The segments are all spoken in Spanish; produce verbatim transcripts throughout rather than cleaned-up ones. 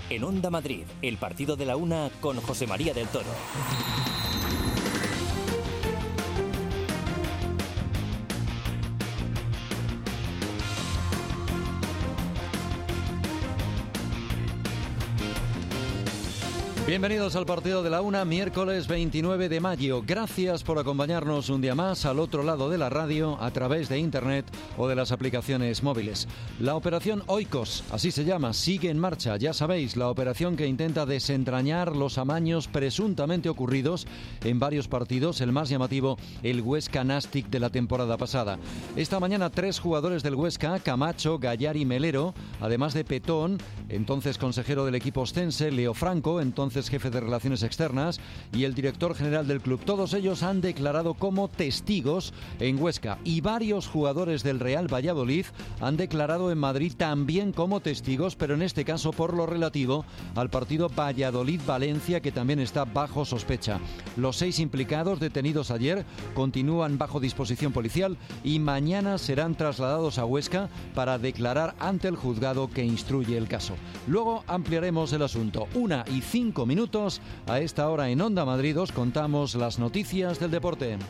En Onda Madrid, el partido de la una con José María del Toro. Bienvenidos al partido de la una, miércoles veintinueve de mayo. Gracias por acompañarnos un día más al otro lado de la radio, a través de internet o de las aplicaciones móviles. La operación Oikos, así se llama, sigue en marcha. Ya sabéis, la operación que intenta desentrañar los amaños presuntamente ocurridos en varios partidos, el más llamativo, el Huesca Nastic de la temporada pasada. Esta mañana tres jugadores del Huesca, Camacho, Gallar y Melero, además de Petón, entonces consejero del equipo ostense, Leo Franco, entonces jefe de Relaciones Externas, y el director general del club. Todos ellos han declarado como testigos en Huesca, y varios jugadores del Real Valladolid han declarado en Madrid también como testigos, pero en este caso por lo relativo al partido Valladolid-Valencia, que también está bajo sospecha. Los seis implicados detenidos ayer continúan bajo disposición policial y mañana serán trasladados a Huesca para declarar ante el juzgado que instruye el caso. Luego ampliaremos el asunto. Una y cinco minutos. A esta hora en Onda Madrid os contamos las noticias del deporte.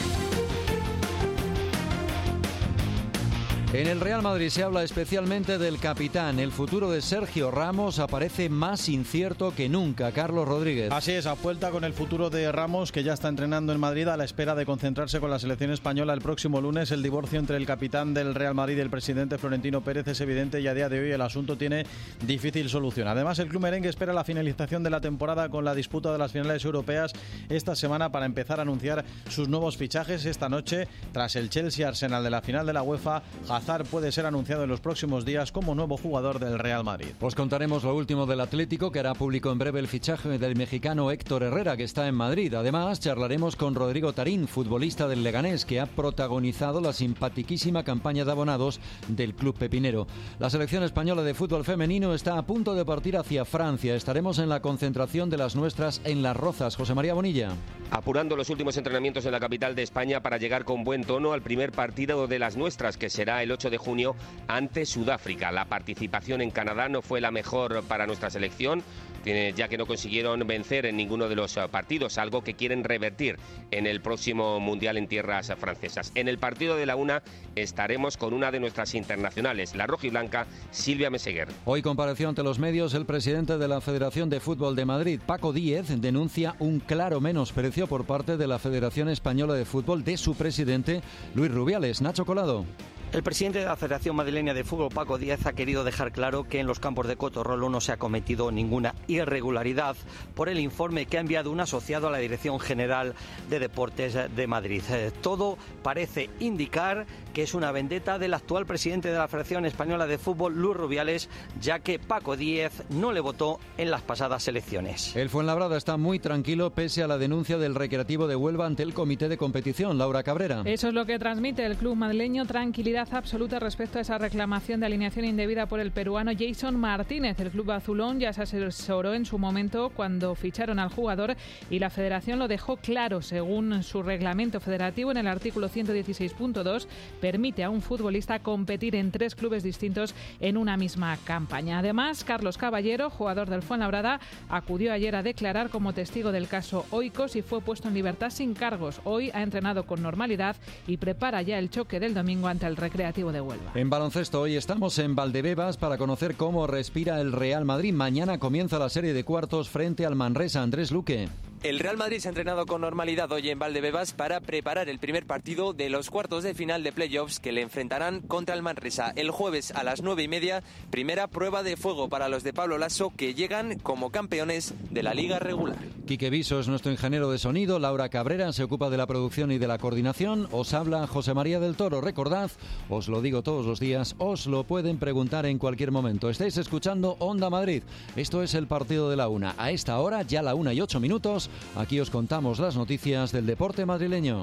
En el Real Madrid se habla especialmente del capitán. El futuro de Sergio Ramos aparece más incierto que nunca. Carlos Rodríguez. Así es, a vuelta con el futuro de Ramos, que ya está entrenando en Madrid a la espera de concentrarse con la selección española el próximo lunes. El divorcio entre el capitán del Real Madrid y el presidente Florentino Pérez es evidente y a día de hoy el asunto tiene difícil solución. Además, el club merengue espera la finalización de la temporada con la disputa de las finales europeas esta semana para empezar a anunciar sus nuevos fichajes. Esta noche, tras el Chelsea-Arsenal de la final de la UEFA, Hazard puede ser anunciado en los próximos días como nuevo jugador del Real Madrid. Os contaremos lo último del Atlético, que hará público en breve el fichaje del mexicano Héctor Herrera, que está en Madrid. Además, charlaremos con Rodrigo Tarín, futbolista del Leganés, que ha protagonizado la simpaticísima campaña de abonados del club pepinero. La selección española de fútbol femenino está a punto de partir hacia Francia. Estaremos en la concentración de las nuestras en Las Rozas. José María Bonilla. Apurando los últimos entrenamientos en la capital de España para llegar con buen tono al primer partido de las nuestras, que será el ocho de junio ante Sudáfrica. La participación en Canadá no fue la mejor para nuestra selección, ya que no consiguieron vencer en ninguno de los partidos, algo que quieren revertir en el próximo Mundial en tierras francesas. En el partido de la una estaremos con una de nuestras internacionales, la rojiblanca Silvia Meseguer. Hoy compareció ante los medios el presidente de la Federación de Fútbol de Madrid, Paco Díez, denuncia un claro menosprecio por parte de la Federación Española de Fútbol de su presidente, Luis Rubiales. Nacho Colado. El presidente de la Federación Madrileña de Fútbol, Paco Díez, ha querido dejar claro que en los campos de Cotorrolo no se ha cometido ninguna irregularidad por el informe que ha enviado un asociado a la Dirección General de Deportes de Madrid. Eh, todo parece indicar que es una vendetta del actual presidente de la Federación Española de Fútbol, Luis Rubiales, ya que Paco Díez no le votó en las pasadas elecciones. El Fuenlabrada está muy tranquilo pese a la denuncia del Recreativo de Huelva ante el Comité de Competición. Laura Cabrera. Eso es lo que transmite el club madrileño, tranquilidad absoluta respecto a esa reclamación de alineación indebida por el peruano Jason Martínez. El club azulón ya se asesoró en su momento cuando ficharon al jugador y la federación lo dejó claro. Según su reglamento federativo, en el artículo ciento dieciséis punto dos, permite a un futbolista competir en tres clubes distintos en una misma campaña. Además, Carlos Caballero, jugador del Fuenlabrada, acudió ayer a declarar como testigo del caso Oikos y fue puesto en libertad sin cargos. Hoy ha entrenado con normalidad y prepara ya el choque del domingo ante el Recreativo de Huelva. En baloncesto, hoy estamos en Valdebebas para conocer cómo respira el Real Madrid. Mañana comienza la serie de cuartos frente al Manresa. Andrés Luque. El Real Madrid se ha entrenado con normalidad hoy en Valdebebas para preparar el primer partido de los cuartos de final de playoffs que le enfrentarán contra el Manresa el jueves a las nueve y media. Primera prueba de fuego para los de Pablo Lasso, que llegan como campeones de la liga regular. Quique Viso es nuestro ingeniero de sonido. Laura Cabrera se ocupa de la producción y de la coordinación. Os habla José María del Toro. Recordad, os lo digo todos los días, os lo pueden preguntar en cualquier momento. Estáis escuchando Onda Madrid. Esto es el partido de la una. A esta hora, ya la una y ocho minutos. Aquí os contamos las noticias del deporte madrileño.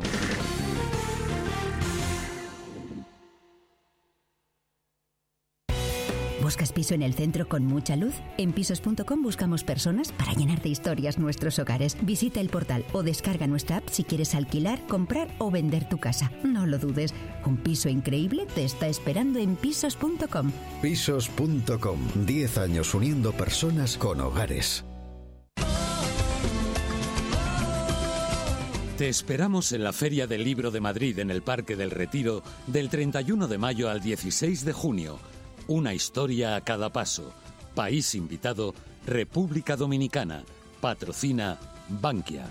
¿Buscas piso en el centro con mucha luz? En pisos punto com buscamos personas para llenar de historias nuestros hogares. Visita el portal o descarga nuestra app si quieres alquilar, comprar o vender tu casa. No lo dudes, un piso increíble te está esperando en pisos punto com. pisos punto com, diez años uniendo personas con hogares. Te esperamos en la Feria del Libro de Madrid en el Parque del Retiro del treinta y uno de mayo al dieciséis de junio. Una historia a cada paso. País invitado, República Dominicana. Patrocina Bankia.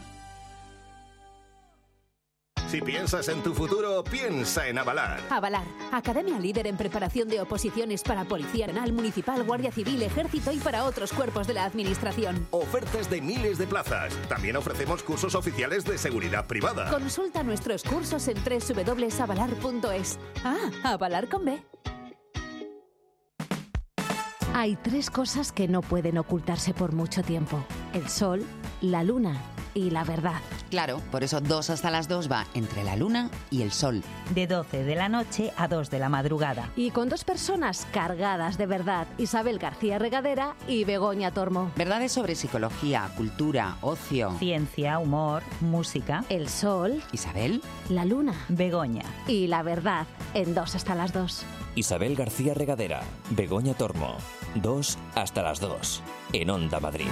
Si piensas en tu futuro, piensa en Avalar. Avalar, academia líder en preparación de oposiciones para Policía Nacional, Municipal, Guardia Civil, Ejército y para otros cuerpos de la Administración. Ofertas de miles de plazas. También ofrecemos cursos oficiales de seguridad privada. Consulta nuestros cursos en doble u doble u doble u punto avalar punto es. Ah, Avalar con B. Hay tres cosas que no pueden ocultarse por mucho tiempo: el sol, la luna y la verdad. Claro, por eso dos hasta las dos va entre la luna y el sol. De doce de la noche a dos de la madrugada. Y con dos personas cargadas de verdad: Isabel García Regadera y Begoña Tormo. Verdades sobre psicología, cultura, ocio, ciencia, humor, música. El sol, Isabel, la luna, Begoña y la verdad en dos hasta las dos. Isabel García Regadera, Begoña Tormo, dos hasta las dos, en Onda Madrid.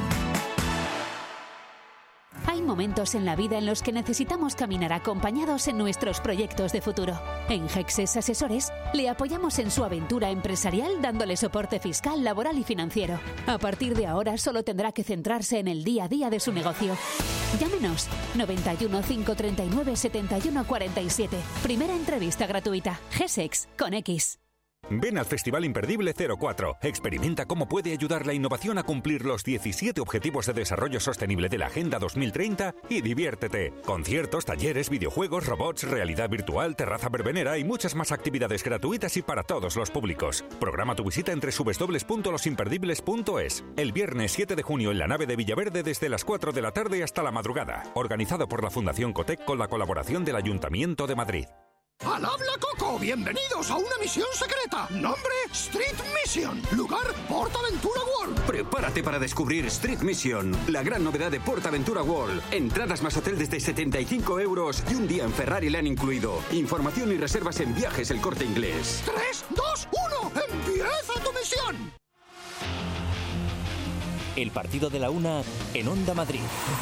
Hay momentos en la vida en los que necesitamos caminar acompañados en nuestros proyectos de futuro. En Gexes Asesores le apoyamos en su aventura empresarial dándole soporte fiscal, laboral y financiero. A partir de ahora solo tendrá que centrarse en el día a día de su negocio. Llámenos noventa y uno, cinco treinta y nueve, setenta y uno cuarenta y siete. Primera entrevista gratuita. Gesex con X. Ven al Festival Imperdible cero cuatro. Experimenta cómo puede ayudar la innovación a cumplir los diecisiete Objetivos de Desarrollo Sostenible de la Agenda dos mil treinta y diviértete. Conciertos, talleres, videojuegos, robots, realidad virtual, terraza verbenera y muchas más actividades gratuitas y para todos los públicos. Programa tu visita en doble u doble u doble u punto los imperdibles punto es. El viernes siete de junio en la nave de Villaverde desde las cuatro de la tarde hasta la madrugada. Organizado por la Fundación Cotec con la colaboración del Ayuntamiento de Madrid. ¡Al habla Coco! ¡Bienvenidos a una misión secreta! Nombre: Street Mission. Lugar: PortAventura World. Prepárate para descubrir Street Mission, la gran novedad de PortAventura World. Entradas más hotel desde setenta y cinco euros y un día en Ferrari le han incluido. Información y reservas en Viajes El Corte Inglés. tres, dos, uno. ¡Empieza tu misión! El partido de la una en Onda Madrid.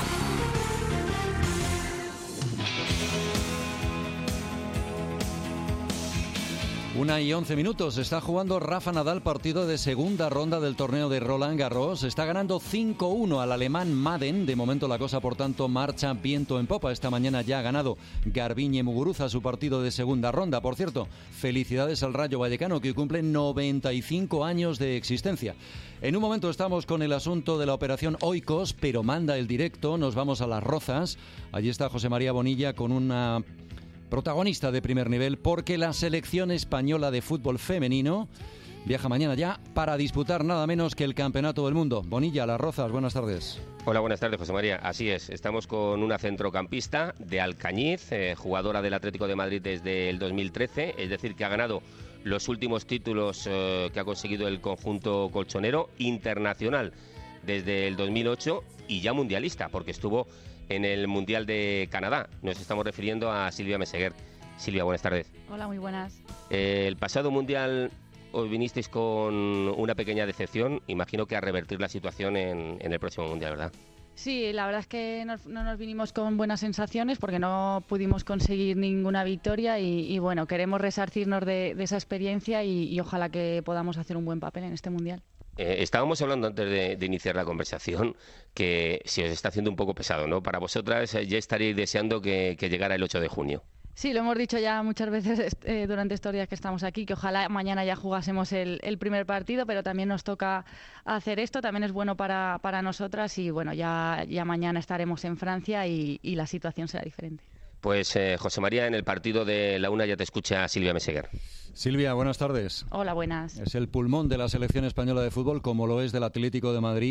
Una y once minutos. Está jugando Rafa Nadal, partido de segunda ronda del torneo de Roland Garros. Está ganando cinco uno al alemán Madden. De momento la cosa, por tanto, marcha viento en popa. Esta mañana ya ha ganado Garbiñe Muguruza su partido de segunda ronda. Por cierto, felicidades al Rayo Vallecano, que cumple noventa y cinco años de existencia. En un momento estamos con el asunto de la operación Oikos, pero manda el directo. Nos vamos a Las Rozas. Allí está José María Bonilla con una protagonista de primer nivel, porque la selección española de fútbol femenino viaja mañana ya para disputar nada menos que el Campeonato del Mundo. Bonilla, Las Rozas, buenas tardes. Hola, buenas tardes, José María. Así es, estamos con una centrocampista de Alcañiz, eh, jugadora del Atlético de Madrid desde el dos mil trece, es decir, que ha ganado los últimos títulos eh, que ha conseguido el conjunto colchonero, internacional desde el dos mil ocho y ya mundialista, porque estuvo en el Mundial de Canadá. Nos estamos refiriendo a Silvia Meseguer. Silvia, buenas tardes. Hola, muy buenas. Eh, el pasado Mundial os vinisteis con una pequeña decepción. Imagino que a revertir la situación en, en el próximo Mundial, ¿verdad? Sí, la verdad es que no, no nos vinimos con buenas sensaciones porque no pudimos conseguir ninguna victoria y, y bueno, queremos resarcirnos de, de esa experiencia y, y ojalá que podamos hacer un buen papel en este Mundial. Eh, estábamos hablando antes de, de iniciar la conversación que se os está haciendo un poco pesado, ¿no? Para vosotras eh, ya estaréis deseando que, que llegara el ocho de junio. Sí, lo hemos dicho ya muchas veces eh, durante estos días que estamos aquí, que ojalá mañana ya jugásemos el, el primer partido, pero también nos toca hacer esto, también es bueno para, para nosotras y bueno, ya, ya mañana estaremos en Francia y, y la situación será diferente. Pues eh, José María, en el partido de la una ya te escucha Silvia Meseguer. Silvia, buenas tardes. Hola, buenas. Es el pulmón de la selección española de fútbol, como lo es del Atlético de Madrid.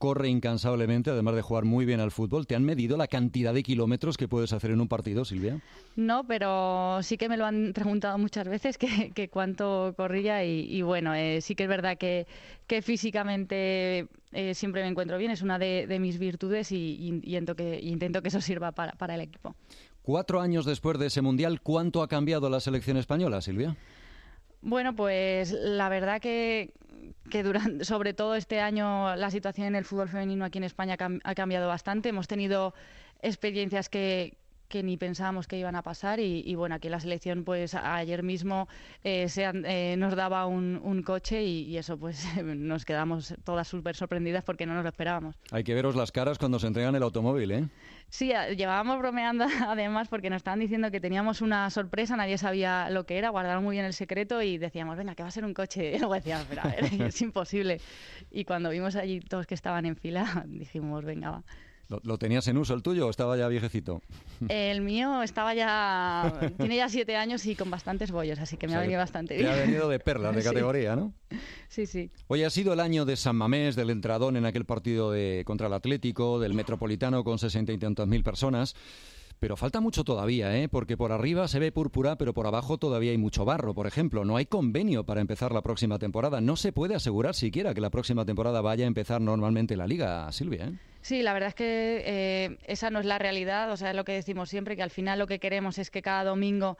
corre incansablemente, además de jugar muy bien al fútbol. ¿Te han medido la cantidad de kilómetros que puedes hacer en un partido, Silvia? No, pero sí que me lo han preguntado muchas veces que, que cuánto corría y, y bueno, eh, sí que es verdad que, que físicamente eh, siempre me encuentro bien, es una de, de mis virtudes y, y, y intento, que, y intento que eso sirva para, para el equipo. Cuatro años después de ese Mundial, ¿cuánto ha cambiado la selección española, Silvia? Bueno, pues la verdad que, que durante, sobre todo este año la situación en el fútbol femenino aquí en España ha cambiado bastante. Hemos tenido experiencias que, que ni pensábamos que iban a pasar y, y bueno, aquí la selección pues ayer mismo eh, se han, eh, nos daba un, un coche y, y eso pues nos quedamos todas súper sorprendidas porque no nos lo esperábamos. Hay que veros las caras cuando se entregan el automóvil, ¿eh? Sí, llevábamos bromeando además porque nos estaban diciendo que teníamos una sorpresa, nadie sabía lo que era, guardaron muy bien el secreto y decíamos, venga, que va a ser un coche. Y luego decíamos, pero a ver, es imposible. Y cuando vimos allí todos que estaban en fila, dijimos, venga, va. ¿Lo, ¿Lo tenías en uso el tuyo o estaba ya viejecito? El mío estaba ya... tiene ya siete años y con bastantes bollos, así que me o sea, ha venido bastante bien. Te ha venido de perlas de categoría, ¿no? Sí, sí. Hoy ha sido el año de San Mamés, del entradón en aquel partido de, contra el Atlético, del Metropolitano con sesenta y tantas mil personas. Pero falta mucho todavía, ¿eh? Porque por arriba se ve púrpura, pero por abajo todavía hay mucho barro. Por ejemplo, no hay convenio para empezar la próxima temporada. No se puede asegurar siquiera que la próxima temporada vaya a empezar normalmente la Liga, Silvia, ¿eh? Sí, la verdad es que eh, esa no es la realidad. O sea, es lo que decimos siempre, que al final lo que queremos es que cada domingo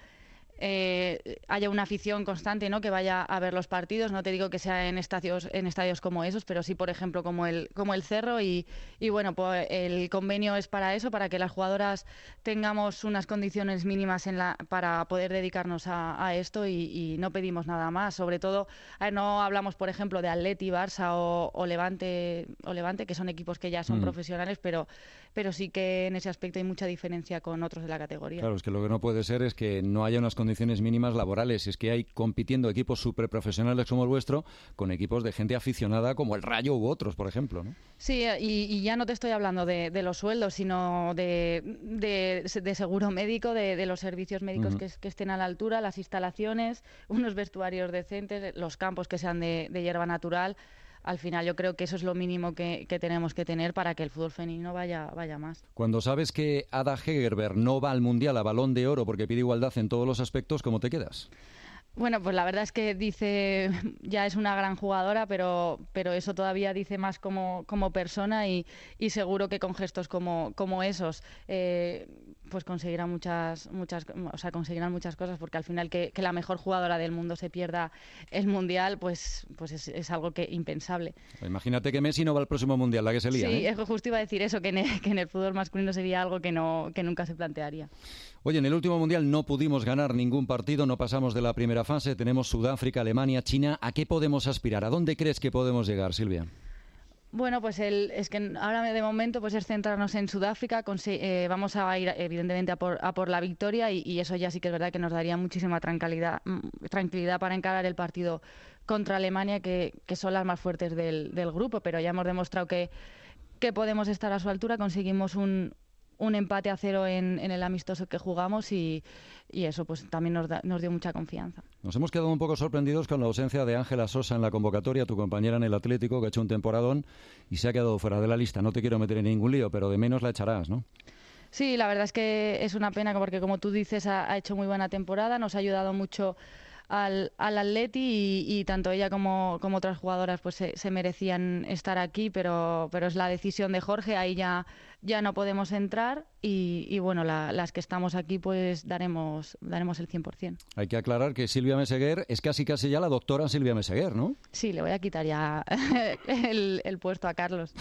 Eh, haya una afición constante, ¿no? Que vaya a ver los partidos. No te digo que sea en estadios en estadios como esos, pero sí, por ejemplo, como el como el Cerro y, y bueno, pues el convenio es para eso, para que las jugadoras tengamos unas condiciones mínimas en la, para poder dedicarnos a, a esto y, y no pedimos nada más. Sobre todo, a ver, no hablamos, por ejemplo, de Atleti, Barça o, o Levante, o Levante, que son equipos que ya son mm. profesionales, pero pero sí que en ese aspecto hay mucha diferencia con otros de la categoría. Claro, es que lo que no puede ser es que no haya unas condiciones mínimas laborales. Es que hay compitiendo equipos superprofesionales como el vuestro con equipos de gente aficionada como el Rayo u otros, por ejemplo, ¿no? Sí, y, y ya no te estoy hablando de, de los sueldos, sino de, de, de seguro médico, de, de los servicios médicos uh-huh. que, que estén a la altura, las instalaciones, unos vestuarios decentes, los campos que sean de, de hierba natural. Al final yo creo que eso es lo mínimo que, que tenemos que tener para que el fútbol femenino vaya, vaya más. Cuando sabes que Ada Hegerberg no va al Mundial a Balón de Oro porque pide igualdad en todos los aspectos, ¿cómo te quedas? Bueno, pues la verdad es que dice, ya es una gran jugadora, pero, pero eso todavía dice más como, como persona y, y seguro que con gestos como, como esos eh, pues conseguirá muchas, muchas, o sea, conseguirán muchas cosas, porque al final que, que la mejor jugadora del mundo se pierda el Mundial, pues, pues es, es algo que impensable. Imagínate que Messi no va al próximo Mundial, la que se lía. Sí, ¿eh? justo iba a decir eso, que en el, que en el fútbol masculino sería algo que, no, que nunca se plantearía. Oye, en el último Mundial no pudimos ganar ningún partido, no pasamos de la primera fase, tenemos Sudáfrica, Alemania, China. ¿A qué podemos aspirar? ¿A dónde crees que podemos llegar, Silvia? Bueno, pues el, es que ahora de momento pues es centrarnos en Sudáfrica. Consi- eh, vamos a ir evidentemente a por, a por la victoria y, y eso ya sí que es verdad que nos daría muchísima tranquilidad, tranquilidad para encarar el partido contra Alemania, que, que son las más fuertes del, del grupo, pero ya hemos demostrado que, que podemos estar a su altura. Conseguimos un, un empate a cero en, en el amistoso que jugamos y, y eso pues también nos, da, nos dio mucha confianza. Nos hemos quedado un poco sorprendidos con la ausencia de Ángela Sosa en la convocatoria, tu compañera en el Atlético, que ha hecho un temporadón y se ha quedado fuera de la lista. No te quiero meter en ningún lío, pero de menos la echarás, ¿no? Sí, la verdad es que es una pena porque, como tú dices, ha, ha hecho muy buena temporada, nos ha ayudado mucho al, al Atleti y, y tanto ella como, como otras jugadoras pues se, se merecían estar aquí, pero, pero es la decisión de Jorge, ahí ya, ya no podemos entrar y, y bueno, la, las que estamos aquí pues daremos, daremos el cien por ciento. Hay que aclarar que Silvia Meseguer es casi casi ya la doctora Silvia Meseguer, ¿no? Sí, le voy a quitar ya el, el puesto a Carlos.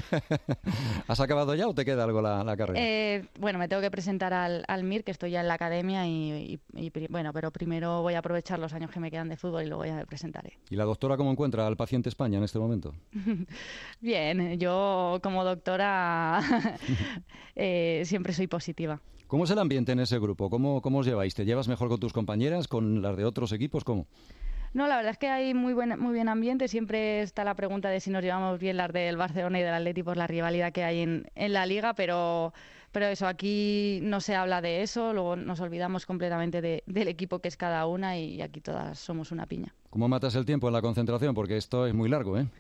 ¿Has acabado ya o te queda algo la, la carrera? Eh, bueno, me tengo que presentar al, al M I R, que estoy ya en la academia y, y, y bueno, pero primero voy a aprovechar los años que me quedan de fútbol y luego ya me presentaré. ¿Y la doctora cómo encuentra al paciente España en este momento? Bien, yo como doctora eh, siempre soy positiva. ¿Cómo es el ambiente en ese grupo? ¿Cómo, cómo os lleváis? ¿Te llevas mejor con tus compañeras, con las de otros equipos? ¿Cómo? No, la verdad es que hay muy buen, muy bien ambiente. Siempre está la pregunta de si nos llevamos bien las del Barcelona y del Atleti por la rivalidad que hay en, en la Liga, pero, pero eso, aquí no se habla de eso, luego nos olvidamos completamente de, del equipo que es cada una y aquí todas somos una piña. ¿Cómo matas el tiempo en la concentración? Porque esto es muy largo, ¿eh?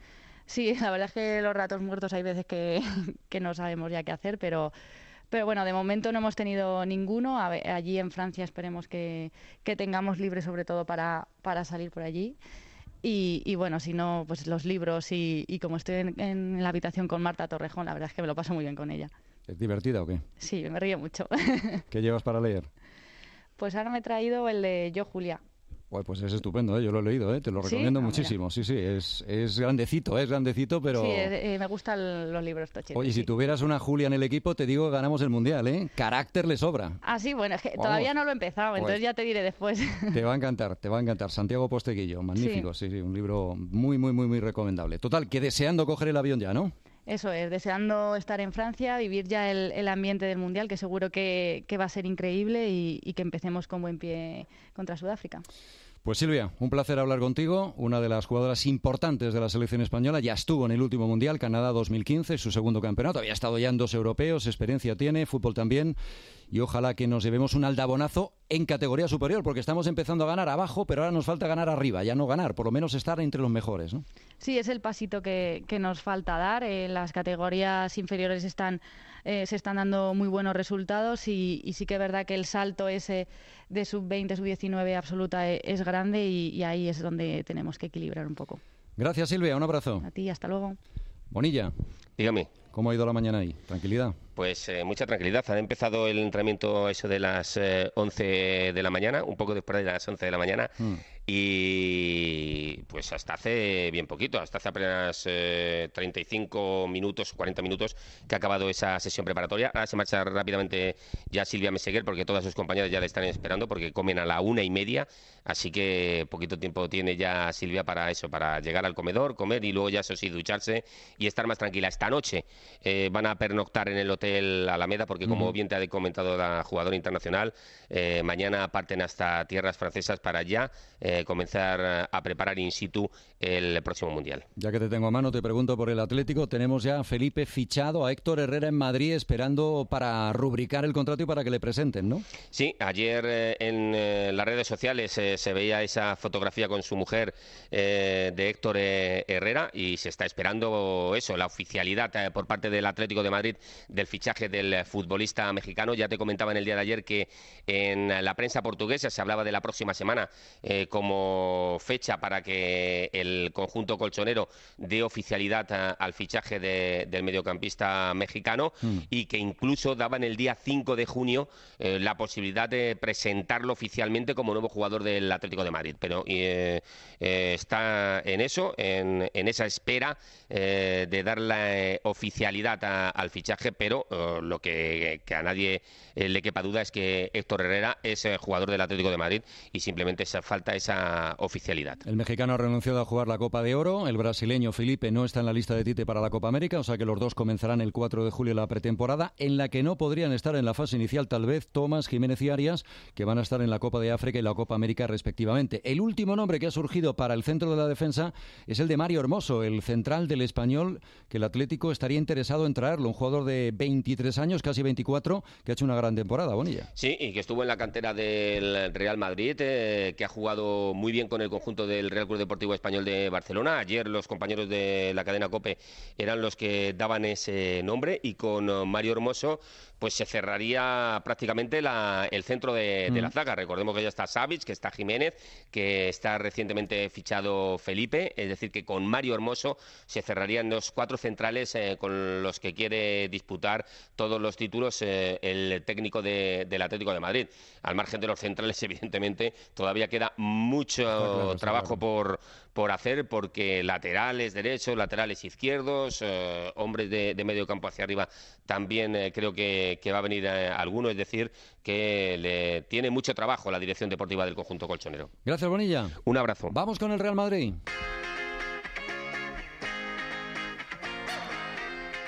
Sí, la verdad es que los ratos muertos hay veces que, que no sabemos ya qué hacer, pero... Pero bueno, de momento no hemos tenido ninguno. A ver, allí en Francia esperemos que, que tengamos libre sobre todo para, para salir por allí. Y, y bueno, si no, pues los libros y, y como estoy en, en la habitación con Marta Torrejón, la verdad es que me lo paso muy bien con ella. ¿Es divertida o qué? Sí, me río mucho. ¿Qué llevas para leer? Pues ahora me he traído el de Yo, Julia. Pues es estupendo, ¿eh? Yo lo he leído, ¿eh? Te lo recomiendo ¿Sí? muchísimo. Sí, sí, es, es grandecito, ¿eh? es grandecito, pero... Sí, eh, me gustan los libros tochetes. Oye, si sí. tuvieras una Julia en el equipo, te digo que ganamos el Mundial, ¿eh? Carácter le sobra. Ah, sí, bueno, es que Vamos. todavía no lo he empezado, Pues, entonces ya te diré después. Te va a encantar, te va a encantar. Santiago Posteguillo, magnífico, sí, sí, sí un libro muy, muy, muy, muy recomendable. Total, que deseando coger el avión ya, ¿no? Eso es, deseando estar en Francia, vivir ya el, el ambiente del Mundial, que seguro que, que va a ser increíble y, y que empecemos con buen pie contra Sudáfrica. Pues Silvia, un placer hablar contigo, una de las jugadoras importantes de la selección española, ya estuvo en el último Mundial, Canadá dos mil quince, su segundo campeonato, había estado ya en dos europeos, experiencia tiene, fútbol también, y ojalá que nos llevemos un aldabonazo en categoría superior, porque estamos empezando a ganar abajo, pero ahora nos falta ganar arriba, ya no ganar, por lo menos estar entre los mejores, ¿no? Sí, es el pasito que, que nos falta dar, eh, las categorías inferiores están... Eh, se están dando muy buenos resultados y, y sí que es verdad que el salto ese de sub veinte, sub diecinueve absoluta es, es grande y, y ahí es donde tenemos que equilibrar un poco. Gracias, Silvia, un abrazo. A ti, hasta luego. Bonilla. Dígame. ¿Cómo ha ido la mañana ahí? ¿Tranquilidad? Pues eh, mucha tranquilidad. Ha empezado el entrenamiento eso de las eh, once de la mañana, un poco después de las once de la mañana. Mm. Y pues hasta hace bien poquito, hasta hace apenas eh, treinta y cinco minutos, cuarenta minutos que ha acabado esa sesión preparatoria. Ahora se marcha rápidamente ya Silvia Meseguer porque todas sus compañeras ya le están esperando porque comen a la una y media, así que poquito tiempo tiene ya Silvia para eso, para llegar al comedor, comer y luego ya eso sí, ducharse y estar más tranquila. Esta noche eh, van a pernoctar en el hotel Alameda porque como uh-huh. bien te ha comentado la jugadora internacional, eh, mañana parten hasta tierras francesas para ya eh, comenzar a preparar in situ el próximo Mundial. Ya que te tengo a mano, te pregunto por el Atlético. Tenemos ya a Felipe fichado, a Héctor Herrera en Madrid, esperando para rubricar el contrato y para que le presenten, ¿no? Sí, ayer eh, en eh, las redes sociales eh, se veía esa fotografía con su mujer eh, de Héctor eh, Herrera y se está esperando eso, la oficialidad eh, por parte del Atlético de Madrid del fichaje del futbolista mexicano. Ya te comentaba en el día de ayer que en la prensa portuguesa se hablaba de la próxima semana eh, como fecha para que el conjunto colchonero dé oficialidad a, al fichaje de, del mediocampista mexicano mm. y que incluso daban el día cinco de junio eh, la posibilidad de presentarlo oficialmente como nuevo jugador del Atlético de Madrid. Pero eh, eh, está en eso, en, en esa espera eh, de dar la eh, oficialidad a, al fichaje, pero eh, lo que, que a nadie eh, le quepa duda es que Héctor Herrera es eh, jugador del Atlético de Madrid y simplemente esa, falta esa oficialidad. El mexicano ha renunciado a jugar la Copa de Oro, el brasileño Felipe no está en la lista de Tite para la Copa América, o sea que los dos comenzarán el cuatro de julio la pretemporada, en la que no podrían estar en la fase inicial tal vez Tomás, Jiménez y Arias, que van a estar en la Copa de África y la Copa América respectivamente. El último nombre que ha surgido para el centro de la defensa es el de Mario Hermoso, el central del Español, que el Atlético estaría interesado en traerlo, un jugador de veintitrés años, casi veinticuatro, que ha hecho una gran temporada, Bonilla. Sí, y que estuvo en la cantera del Real Madrid, eh, que ha jugado muy bien con el conjunto del Real Club Deportivo Español de Barcelona. Ayer los compañeros de la cadena COPE eran los que daban ese nombre y con Mario Hermoso pues se cerraría prácticamente la, el centro de, de la zaga. Recordemos que ya está Savic, que está Jiménez, que está recientemente fichado Felipe, es decir, que con Mario Hermoso se cerrarían los cuatro centrales eh, con los que quiere disputar todos los títulos eh, el técnico de, del Atlético de Madrid. Al margen de los centrales, evidentemente, todavía queda mucho claro, trabajo claro. por, por hacer, porque laterales derechos, laterales izquierdos, eh, hombres de, de medio campo hacia arriba, también eh, creo que que va a venir eh, alguno, es decir, que le tiene mucho trabajo la dirección deportiva del conjunto colchonero. Gracias, Bonilla. Un abrazo. Vamos con el Real Madrid.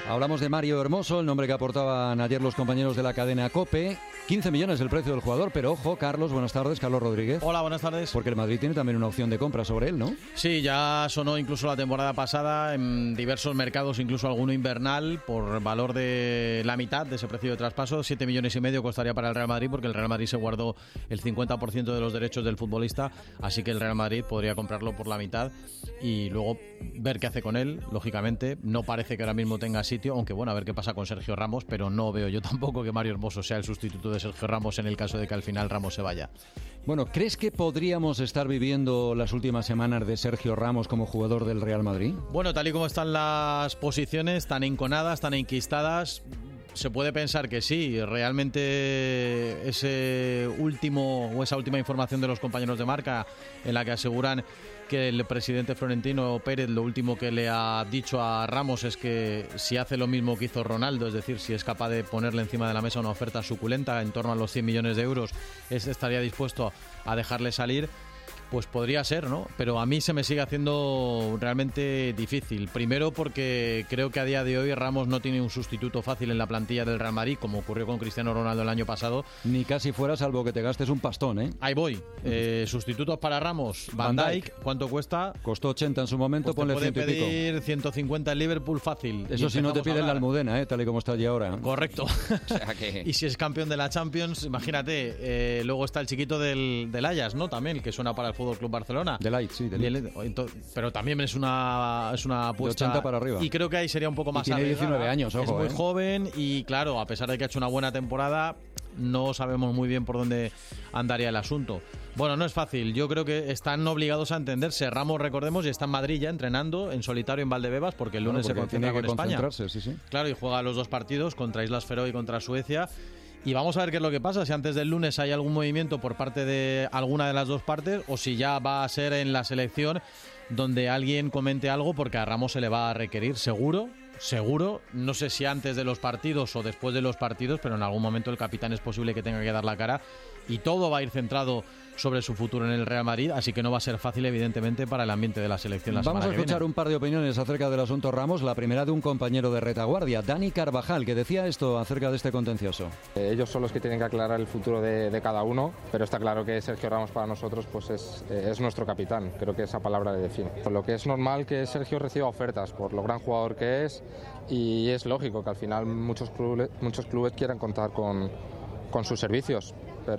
Hablamos de Mario Hermoso, el nombre que aportaban ayer los compañeros de la cadena COPE. quince millones el precio del jugador, pero ojo, Carlos, buenas tardes, Carlos Rodríguez. Hola, buenas tardes. Porque el Madrid tiene también una opción de compra sobre él, ¿no? Sí, ya sonó incluso la temporada pasada en diversos mercados, incluso alguno invernal, por valor de la mitad de ese precio de traspaso. siete millones y medio costaría para el Real Madrid, porque el Real Madrid se guardó el cincuenta por ciento de los derechos del futbolista, así que el Real Madrid podría comprarlo por la mitad y luego ver qué hace con él, lógicamente. No parece que ahora mismo tenga sitio, aunque bueno, a ver qué pasa con Sergio Ramos, pero no veo yo tampoco que Mario Hermoso sea el sustituto de Sergio Ramos en el caso de que al final Ramos se vaya. Bueno, ¿crees que podríamos estar viviendo las últimas semanas de Sergio Ramos como jugador del Real Madrid? Bueno, tal y como están las posiciones, tan enconadas, tan enquistadas, se puede pensar que sí. Realmente ese último o esa última información de los compañeros de Marca, en la que aseguran que el presidente Florentino Pérez lo último que le ha dicho a Ramos es que si hace lo mismo que hizo Ronaldo, es decir, si es capaz de ponerle encima de la mesa una oferta suculenta en torno a los cien millones de euros, es, estaría dispuesto a dejarle salir. Pues podría ser, ¿no? Pero a mí se me sigue haciendo realmente difícil. Primero porque creo que a día de hoy Ramos no tiene un sustituto fácil en la plantilla del Real Madrid, como ocurrió con Cristiano Ronaldo el año pasado. Ni casi fuera, salvo que te gastes un pastón, ¿eh? Ahí voy. Eh, sustitutos para Ramos. Van, Van Dijk, ¿cuánto cuesta? Costó ochenta en su momento, pues ponle ciento y pico. Puede pedir ciento cincuenta en Liverpool fácil. Eso si no te piden la Almudena, ¿eh? Tal y como está allí ahora. Correcto. O sea que... Y si es campeón de la Champions, imagínate. Eh, luego está el chiquito del, del Ajax, ¿no? También, que suena para el Fútbol Club Barcelona. De Light, sí, de Light. Pero también es una, es una apuesta. De ochenta para arriba. Y creo que ahí sería un poco más. Y tiene diecinueve años, ojo. Es muy eh. joven y, claro, a pesar de que ha hecho una buena temporada, no sabemos muy bien por dónde andaría el asunto. Bueno, no es fácil. Yo creo que están obligados a entenderse. Ramos, recordemos, y está en Madrid ya entrenando en solitario en Valdebebas, porque el lunes bueno, porque se concentra tiene que con España. Sí, sí. Claro, y juega los dos partidos contra Islas Feroe y contra Suecia. Y vamos a ver qué es lo que pasa, si antes del lunes hay algún movimiento por parte de alguna de las dos partes o si ya va a ser en la selección donde alguien comente algo, porque a Ramos se le va a requerir seguro, seguro, no sé si antes de los partidos o después de los partidos, pero en algún momento el capitán es posible que tenga que dar la cara y todo va a ir centrado sobre su futuro en el Real Madrid, así que no va a ser fácil, evidentemente, para el ambiente de la selección la Vamos semana a escuchar que viene. un par de opiniones acerca del asunto Ramos. La primera de un compañero de retaguardia, Dani Carvajal, que decía esto acerca de este contencioso. Eh, ellos son los que tienen que aclarar el futuro de, de cada uno, pero está claro que Sergio Ramos para nosotros pues es, eh, es nuestro capitán. Creo que esa palabra le define. Por lo que es normal que Sergio reciba ofertas por lo gran jugador que es, y es lógico que al final muchos clubes, muchos clubes quieran contar con, con sus servicios.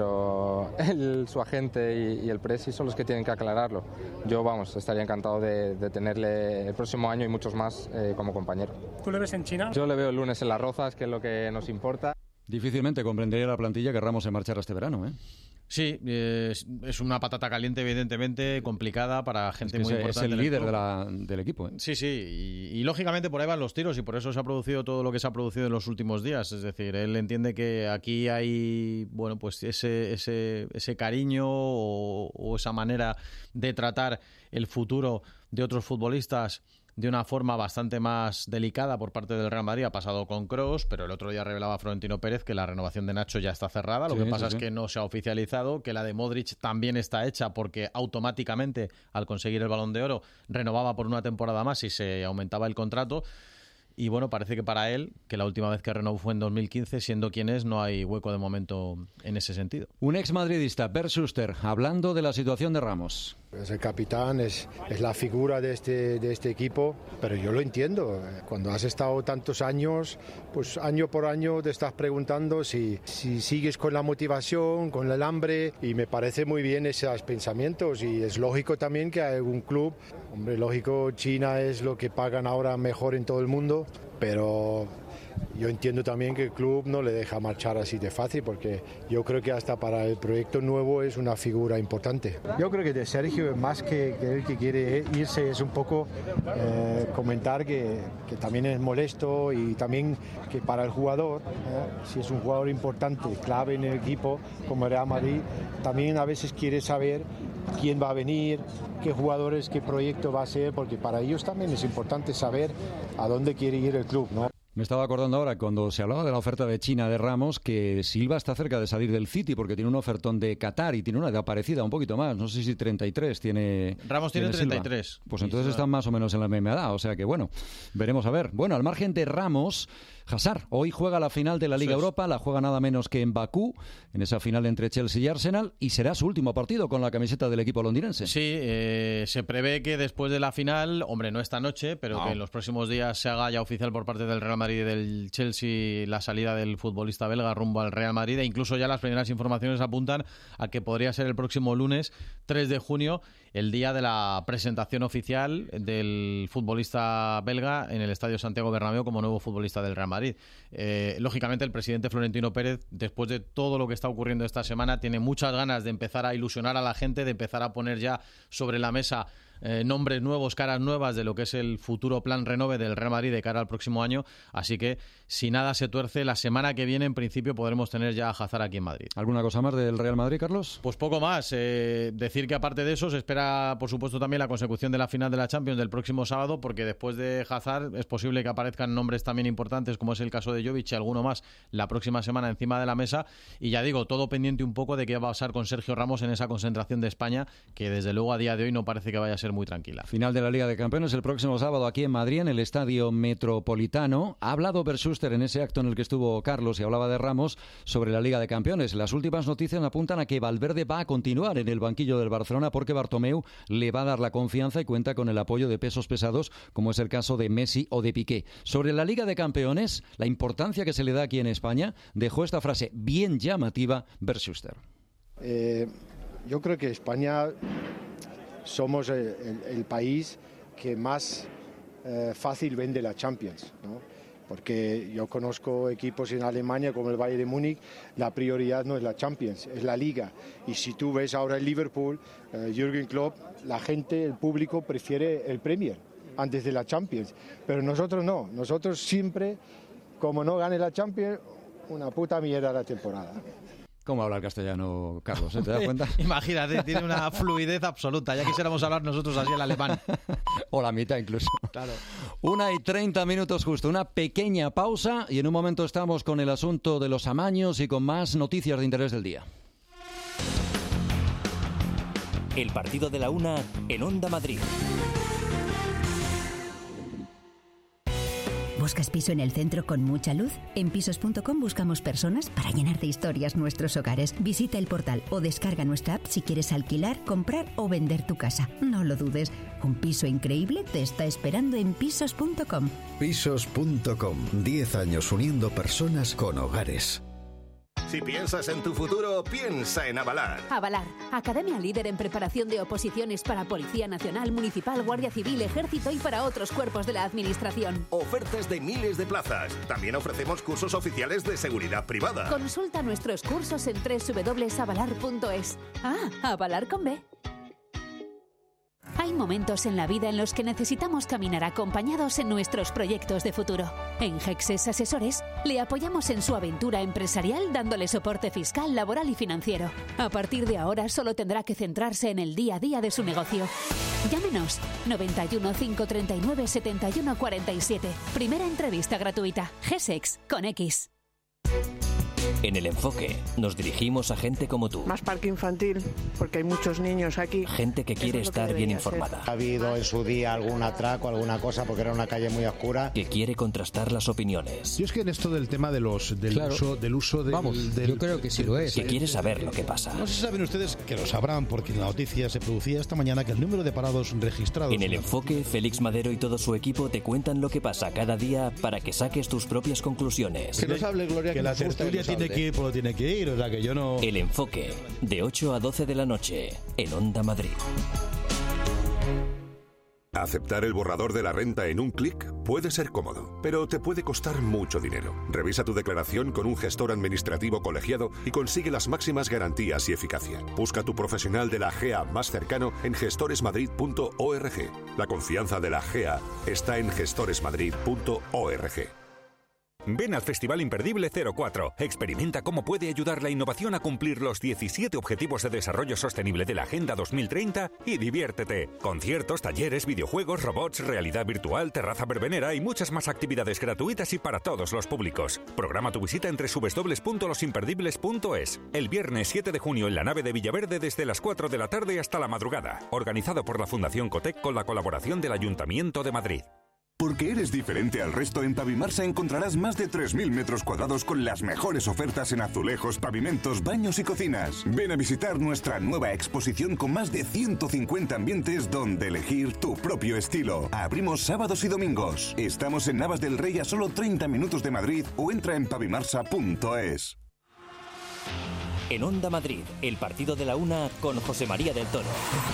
Pero él, su agente y, y el presi son los que tienen que aclararlo. Yo, vamos, estaría encantado de, de tenerle el próximo año y muchos más eh, como compañero. ¿Tú le ves en China? Yo le veo el lunes en Las Rozas, que es lo que nos importa. Difícilmente comprendería la plantilla que Ramos se marchara este verano, ¿eh? Sí, es, es una patata caliente, evidentemente, complicada para gente es que muy es, importante. Es el líder de la, del equipo, ¿eh? Sí, sí, y, y lógicamente por ahí van los tiros y por eso se ha producido todo lo que se ha producido en los últimos días. Es decir, él entiende que aquí hay, bueno, pues ese, ese, ese cariño o, o esa manera de tratar el futuro de otros futbolistas de una forma bastante más delicada por parte del Real Madrid. Ha pasado con Kroos, pero el otro día revelaba Florentino Pérez que la renovación de Nacho ya está cerrada. Lo sí, que pasa sí, es sí. que no se ha oficializado, que la de Modric también está hecha porque automáticamente al conseguir el Balón de Oro renovaba por una temporada más y se aumentaba el contrato. Y bueno, parece que para él, que la última vez que renovó fue en dos mil quince, siendo quien es, no hay hueco de momento en ese sentido. Un ex-madridista, Bert Schuster, hablando de la situación de Ramos. Es el capitán, es, es la figura de este, de este equipo, pero yo lo entiendo. Cuando has estado tantos años, pues año por año te estás preguntando si, si sigues con la motivación, con el hambre, y me parece muy bien esos pensamientos. Y es lógico también que hay algún club, hombre, lógico, China es lo que pagan ahora mejor en todo el mundo, pero yo entiendo también que el club no le deja marchar así de fácil, porque yo creo que hasta para el proyecto nuevo es una figura importante. Yo creo que de Sergio, más que, que él que quiere irse, es un poco eh, comentar que, que también es molesto, y también que para el jugador, eh, si es un jugador importante, clave en el equipo como el Real Madrid, también a veces quiere saber quién va a venir, qué jugadores, qué proyecto va a ser, porque para ellos también es importante saber a dónde quiere ir el club, ¿no? Me estaba acordando ahora, cuando se hablaba de la oferta de China de Ramos, que Silva está cerca de salir del City porque tiene un ofertón de Qatar y tiene una edad parecida, un poquito más. No sé si treinta y tres tiene. Ramos tiene, tiene treinta y tres. Silva. Pues entonces están más o menos en la misma edad. O sea que bueno, veremos a ver. Bueno, al margen de Ramos, Hazard hoy juega la final de la Liga Europa, la juega nada menos que en Bakú, en esa final entre Chelsea y Arsenal, y será su último partido con la camiseta del equipo londinense. Sí, eh, se prevé que después de la final, hombre, no esta noche, pero no. que en los próximos días se haga ya oficial por parte del Real Madrid y del Chelsea la salida del futbolista belga rumbo al Real Madrid, e incluso ya las primeras informaciones apuntan a que podría ser el próximo lunes tres de junio, el día de la presentación oficial del futbolista belga en el Estadio Santiago Bernabéu como nuevo futbolista del Real Madrid. Eh, lógicamente el presidente Florentino Pérez, después de todo lo que está ocurriendo esta semana, tiene muchas ganas de empezar a ilusionar a la gente, de empezar a poner ya sobre la mesa Eh, nombres nuevos, caras nuevas de lo que es el futuro plan renove del Real Madrid de cara al próximo año, así que si nada se tuerce, la semana que viene en principio podremos tener ya a Hazard aquí en Madrid. ¿Alguna cosa más del Real Madrid, Carlos? Pues poco más, eh, decir que aparte de eso se espera por supuesto también la consecución de la final de la Champions del próximo sábado, porque después de Hazard es posible que aparezcan nombres también importantes como es el caso de Jovic y alguno más la próxima semana encima de la mesa, y ya digo, todo pendiente un poco de qué va a pasar con Sergio Ramos en esa concentración de España, que desde luego a día de hoy no parece que vaya a ser muy tranquila. Final de la Liga de Campeones el próximo sábado aquí en Madrid, en el Estadio Metropolitano. Ha hablado Bert Schuster en ese acto en el que estuvo Carlos y hablaba de Ramos sobre la Liga de Campeones. Las últimas noticias apuntan a que Valverde va a continuar en el banquillo del Barcelona porque Bartomeu le va a dar la confianza y cuenta con el apoyo de pesos pesados, como es el caso de Messi o de Piqué. Sobre la Liga de Campeones, la importancia que se le da aquí en España, dejó esta frase bien llamativa Bert Schuster. Eh, yo creo que España somos el, el, el país que más eh, fácil vende la Champions, ¿no? Porque yo conozco equipos en Alemania como el Bayern de Múnich, la prioridad no es la Champions, es la Liga. Y si tú ves ahora el Liverpool, eh, Jürgen Klopp, la gente, el público prefiere el Premier antes de la Champions. Pero nosotros no, nosotros siempre, como no gane la Champions, una puta mierda la temporada. ¿Cómo habla el castellano, Carlos? ¿eh? ¿Te das cuenta? Imagínate, tiene una fluidez absoluta. Ya quisiéramos hablar nosotros así el alemán. O la mitad incluso. Claro. Una y treinta minutos justo. Una pequeña pausa y en un momento estamos con el asunto de los amaños y con más noticias de interés del día. El partido de la una en Onda Madrid. ¿Buscas piso en el centro con mucha luz? En pisos punto com buscamos personas para llenar de historias nuestros hogares. Visita el portal o descarga nuestra app si quieres alquilar, comprar o vender tu casa. No lo dudes, un piso increíble te está esperando en pisos punto com. pisos punto com, diez años uniendo personas con hogares. Si piensas en tu futuro, piensa en Avalar. Avalar, academia líder en preparación de oposiciones para Policía Nacional, Municipal, Guardia Civil, Ejército y para otros cuerpos de la Administración. Ofertas de miles de plazas. También ofrecemos cursos oficiales de seguridad privada. Consulta nuestros cursos en doble u doble u doble u punto avalar punto es. Ah, Avalar con B. Hay momentos en la vida en los que necesitamos caminar acompañados en nuestros proyectos de futuro. En Gexes Asesores le apoyamos en su aventura empresarial dándole soporte fiscal, laboral y financiero. A partir de ahora solo tendrá que centrarse en el día a día de su negocio. Llámenos noventa y uno, cinco treinta y nueve, setenta y uno cuarenta y siete. Primera entrevista gratuita. Gesex con X. En El Enfoque nos dirigimos a gente como tú. Más parque infantil, porque hay muchos niños aquí. Gente que quiere estar bien informada. Ha habido en su día algún atraco, alguna cosa, porque era una calle muy oscura. Que quiere contrastar las opiniones. Yo es que en esto del tema de los del claro. uso del uso del, Vamos, del, yo creo que sí del, lo es. Que quiere saber lo que pasa. No sé si saben ustedes, que lo sabrán, porque la noticia se producía esta mañana, que el número de parados registrados... En El Enfoque, Félix Madero y todo su equipo te cuentan lo que pasa cada día para que saques tus propias conclusiones. Que nos hable, Gloria, que, que la tertulia tiene que ir, pues lo tiene que ir, o sea que yo no... El Enfoque, de ocho a doce de la noche, en Onda Madrid. Aceptar el borrador de la renta en un clic puede ser cómodo, pero te puede costar mucho dinero. Revisa tu declaración con un gestor administrativo colegiado y consigue las máximas garantías y eficacia. Busca tu profesional de la G E A más cercano en gestores madrid punto org. La confianza de la G E A está en gestores madrid punto org. Ven al Festival Imperdible cero cuatro. Experimenta cómo puede ayudar la innovación a cumplir los diecisiete Objetivos de Desarrollo Sostenible de la Agenda dos mil treinta y diviértete. Conciertos, talleres, videojuegos, robots, realidad virtual, terraza verbenera y muchas más actividades gratuitas y para todos los públicos. Programa tu visita en doble u doble u doble u punto los imperdibles punto es. El viernes siete de junio en la nave de Villaverde desde las cuatro de la tarde hasta la madrugada. Organizado por la Fundación Cotec con la colaboración del Ayuntamiento de Madrid. Porque eres diferente al resto, en Pavimarsa encontrarás más de tres mil metros cuadrados con las mejores ofertas en azulejos, pavimentos, baños y cocinas. Ven a visitar nuestra nueva exposición con más de ciento cincuenta ambientes donde elegir tu propio estilo. Abrimos sábados y domingos. Estamos en Navas del Rey a solo treinta minutos de Madrid o entra en pavimarsa punto es. En Onda Madrid, el partido de la una con José María del Toro.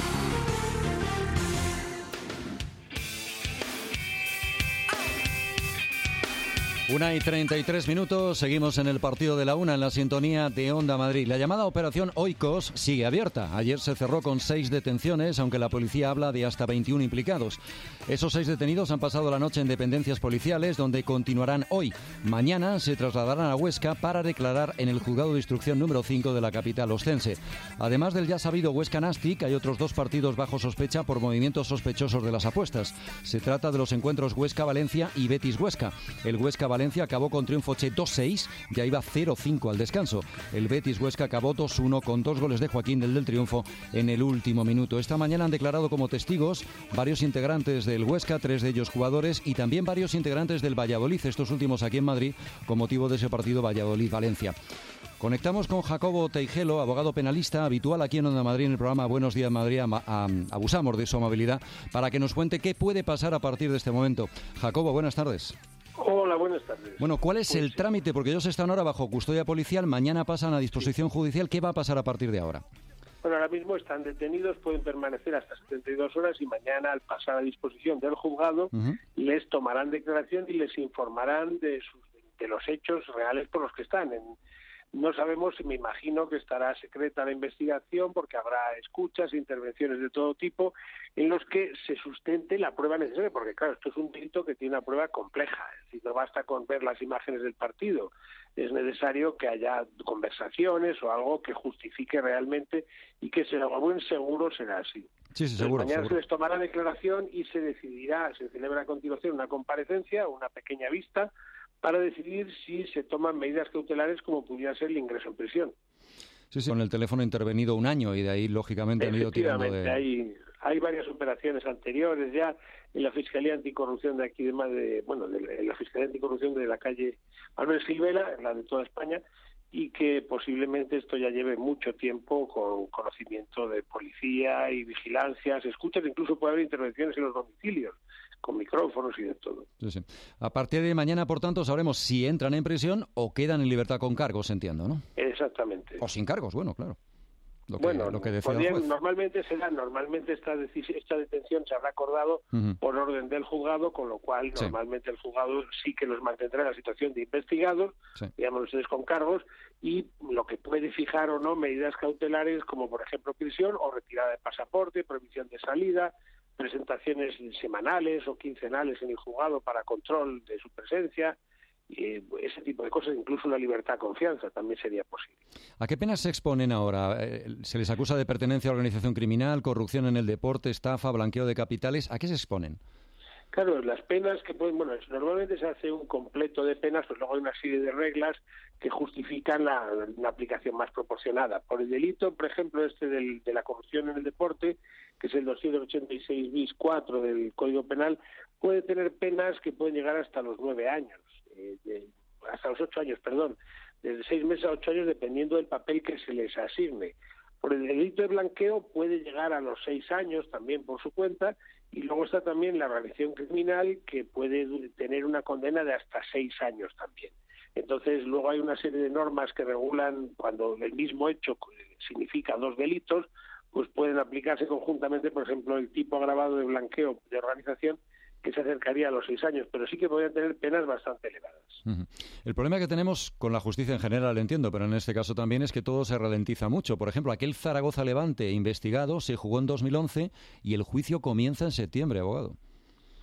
Una y treinta y tres minutos, seguimos en el partido de la una en la sintonía de Onda Madrid. La llamada Operación Oikos sigue abierta. Ayer se cerró con seis detenciones, aunque la policía habla de hasta veintiuno implicados. Esos seis detenidos han pasado la noche en dependencias policiales, donde continuarán hoy. Mañana se trasladarán a Huesca para declarar en el juzgado de instrucción número cinco de la capital oscense. Además del ya sabido Huesca Nastic, hay otros dos partidos bajo sospecha por movimientos sospechosos de las apuestas. Se trata de los encuentros Huesca-Valencia y Betis-Huesca. El Huesca Valencia acabó con triunfo Che dos seis, ya iba cero cinco al descanso. El Betis Huesca acabó dos uno con dos goles de Joaquín del del Triunfo en el último minuto. Esta mañana han declarado como testigos varios integrantes del Huesca, tres de ellos jugadores, y también varios integrantes del Valladolid, estos últimos aquí en Madrid, con motivo de ese partido Valladolid-Valencia. Conectamos con Jacobo Teijelo, abogado penalista, habitual aquí en Onda Madrid en el programa Buenos Días Madrid. A, a, abusamos de su amabilidad para que nos cuente qué puede pasar a partir de este momento. Jacobo, buenas tardes. Hola, buenas tardes. Bueno, ¿cuál es pues, el trámite? Porque ellos están ahora bajo custodia policial, mañana pasan a disposición judicial. ¿Qué va a pasar a partir de ahora? Bueno, ahora mismo están detenidos, pueden permanecer hasta setenta y dos horas y mañana, al pasar a disposición del juzgado, uh-huh. les tomarán declaración y les informarán de, sus, de los hechos reales por los que están. En, no sabemos, me imagino que estará secreta la investigación porque habrá escuchas, intervenciones de todo tipo en los que se sustente la prueba necesaria, porque claro, esto es un delito que tiene una prueba compleja, es decir, no basta con ver las imágenes del partido, es necesario que haya conversaciones o algo que justifique realmente y que sea a buen seguro será así. Sí, sí, seguro, mañana seguro. se les tomará declaración y se decidirá, se celebra a continuación una comparecencia, una pequeña vista, para decidir si se toman medidas cautelares como pudiera ser el ingreso en prisión. Sí, sí, con el teléfono intervenido un año y de ahí, lógicamente, han ido tirando de... hay, hay varias operaciones anteriores ya en la Fiscalía Anticorrupción de aquí de Madrid, bueno, de la, en la Fiscalía Anticorrupción de la calle Manuel Silvela, en la de toda España, y que posiblemente esto ya lleve mucho tiempo con conocimiento de policía y vigilancia, se escuchan, incluso puede haber intervenciones en los domicilios, con micrófonos y de todo. Sí, sí. A partir de mañana, por tanto, sabremos si entran en prisión o quedan en libertad con cargos, entiendo, ¿no? Exactamente. O sin cargos, bueno, claro. Lo que, bueno, lo que decida el juez. normalmente será, normalmente esta, esta detención se habrá acordado uh-huh. por orden del juzgado, con lo cual sí. normalmente el juzgado sí que los mantendrá en la situación de investigados, sí. digamos ustedes con cargos, y lo que puede fijar o no medidas cautelares como por ejemplo prisión o retirada de pasaporte, prohibición de salida, presentaciones semanales o quincenales en el juzgado para control de su presencia, y ese tipo de cosas, incluso una libertad a confianza también sería posible. ¿A qué penas se exponen ahora? ¿Se les acusa de pertenencia a organización criminal, corrupción en el deporte, estafa, blanqueo de capitales? ¿A qué se exponen? Claro, las penas que pueden, bueno, normalmente se hace un completo de penas, pues luego hay una serie de reglas que justifican la, la aplicación más proporcionada. Por el delito, por ejemplo, este del, de la corrupción en el deporte, que es el doscientos ochenta y seis bis cuatro del Código Penal, puede tener penas que pueden llegar hasta los nueve años, eh, de, hasta los ocho años, perdón, desde seis meses a ocho años, dependiendo del papel que se les asigne. Por el delito de blanqueo puede llegar a los seis años también por su cuenta, y luego está también la organización criminal, que puede tener una condena de hasta seis años también. Entonces, luego hay una serie de normas que regulan cuando el mismo hecho significa dos delitos, pues pueden aplicarse conjuntamente, por ejemplo, el tipo agravado de blanqueo de organización, que se acercaría a los seis años, pero sí que podrían tener penas bastante elevadas. Uh-huh. El problema que tenemos con la justicia en general, entiendo, pero en este caso también es que todo se ralentiza mucho. Por ejemplo, aquel Zaragoza Levante investigado se jugó en dos mil once y el juicio comienza en septiembre, abogado.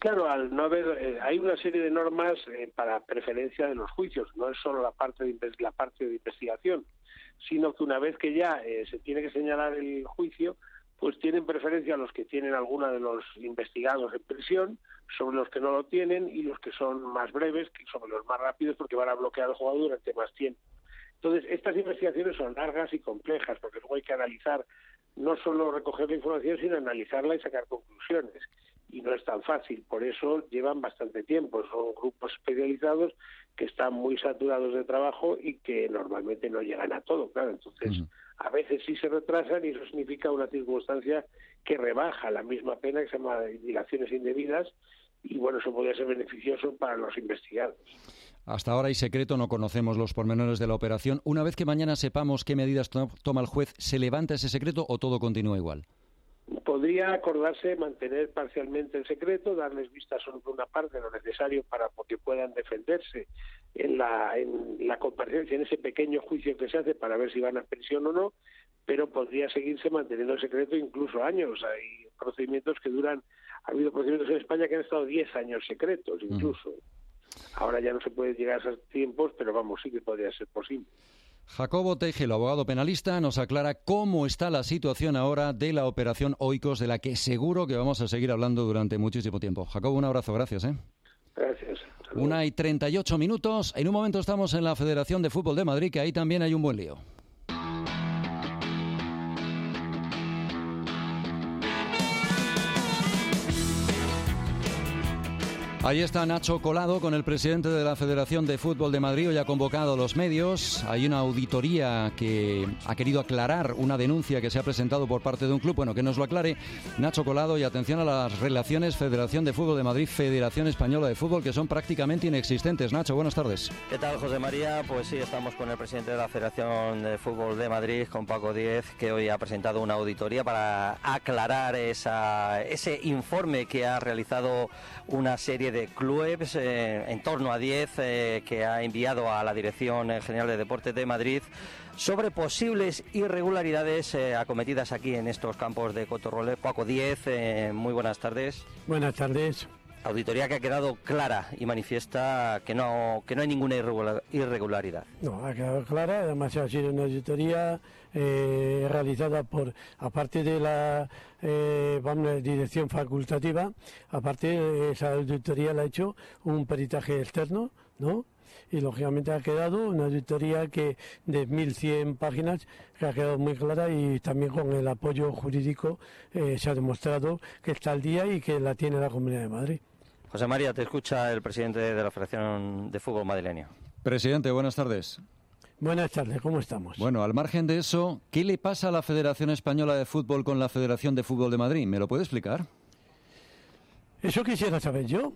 Claro, al no haber, eh, hay una serie de normas eh, para preferencia de los juicios, no es solo la parte de, la parte de investigación, sino que una vez que ya eh, se tiene que señalar el juicio, pues tienen preferencia los que tienen alguna de los investigados en prisión sobre los que no lo tienen, y los que son más breves que sobre los más rápidos, porque van a bloquear al jugador durante más tiempo. Entonces, estas investigaciones son largas y complejas, porque luego hay que analizar, no solo recoger la información, sino analizarla y sacar conclusiones. Y no es tan fácil, por eso llevan bastante tiempo. Son grupos especializados que están muy saturados de trabajo y que normalmente no llegan a todo, claro. Entonces, uh-huh. a veces sí se retrasan, y eso significa una circunstancia que rebaja la misma pena, que se llama dilaciones indebidas, y bueno, eso podría ser beneficioso para los investigados. Hasta ahora hay secreto, no conocemos los pormenores de la operación. Una vez que mañana sepamos qué medidas to- toma el juez, ¿se levanta ese secreto o todo continúa igual? Podría acordarse mantener parcialmente el secreto, darles vista solo por una parte, lo necesario para que puedan defenderse en la, en la comparecencia, en ese pequeño juicio que se hace para ver si van a prisión o no, pero podría seguirse manteniendo el secreto incluso años. Hay procedimientos que duran, ha habido procedimientos en España que han estado diez años secretos incluso. Uh-huh. Ahora ya no se puede llegar a esos tiempos, pero vamos, sí que podría ser posible. Jacobo Tejelo, abogado penalista, nos aclara cómo está la situación ahora de la operación Oikos, de la que seguro que vamos a seguir hablando durante muchísimo tiempo. Jacobo, un abrazo, gracias. ¿eh? Gracias. Saludos. Una y treinta y ocho minutos. En un momento estamos en la Federación de Fútbol de Madrid, que ahí también hay un buen lío. Ahí está Nacho Colado con el presidente de la Federación de Fútbol de Madrid. Hoy ha convocado a los medios. Hay una auditoría que ha querido aclarar una denuncia que se ha presentado por parte de un club. Bueno, que nos lo aclare Nacho Colado. Y atención a las relaciones Federación de Fútbol de Madrid, Federación Española de Fútbol, que son prácticamente inexistentes. Nacho, buenas tardes. ¿Qué tal, José María? Pues sí, estamos con el presidente de la Federación de Fútbol de Madrid, con Paco Díez, que hoy ha presentado una auditoría para aclarar esa, ese informe que ha realizado una serie de clubes, eh, en torno a diez, eh, que ha enviado a la Dirección General de Deportes de Madrid sobre posibles irregularidades eh, acometidas aquí en estos campos de Cotorroles. Paco Díez, eh, muy buenas tardes. Buenas tardes. Auditoría que ha quedado clara y manifiesta que no que no hay ninguna irregular, irregularidad. No, ha quedado clara. Además ha sido una auditoría eh, realizada por, aparte de la eh, vamos, dirección facultativa, aparte de esa auditoría la ha hecho un peritaje externo, ¿no? Y lógicamente ha quedado una auditoría que de mil cien páginas, que ha quedado muy clara, y también con el apoyo jurídico eh, se ha demostrado que está al día y que la tiene la Comunidad de Madrid. José María, te escucha el presidente de la Federación de Fútbol Madrileño. Presidente, buenas tardes. Buenas tardes, ¿cómo estamos? Bueno, al margen de eso, ¿qué le pasa a la Federación Española de Fútbol con la Federación de Fútbol de Madrid? ¿Me lo puede explicar? Eso quisiera saber yo,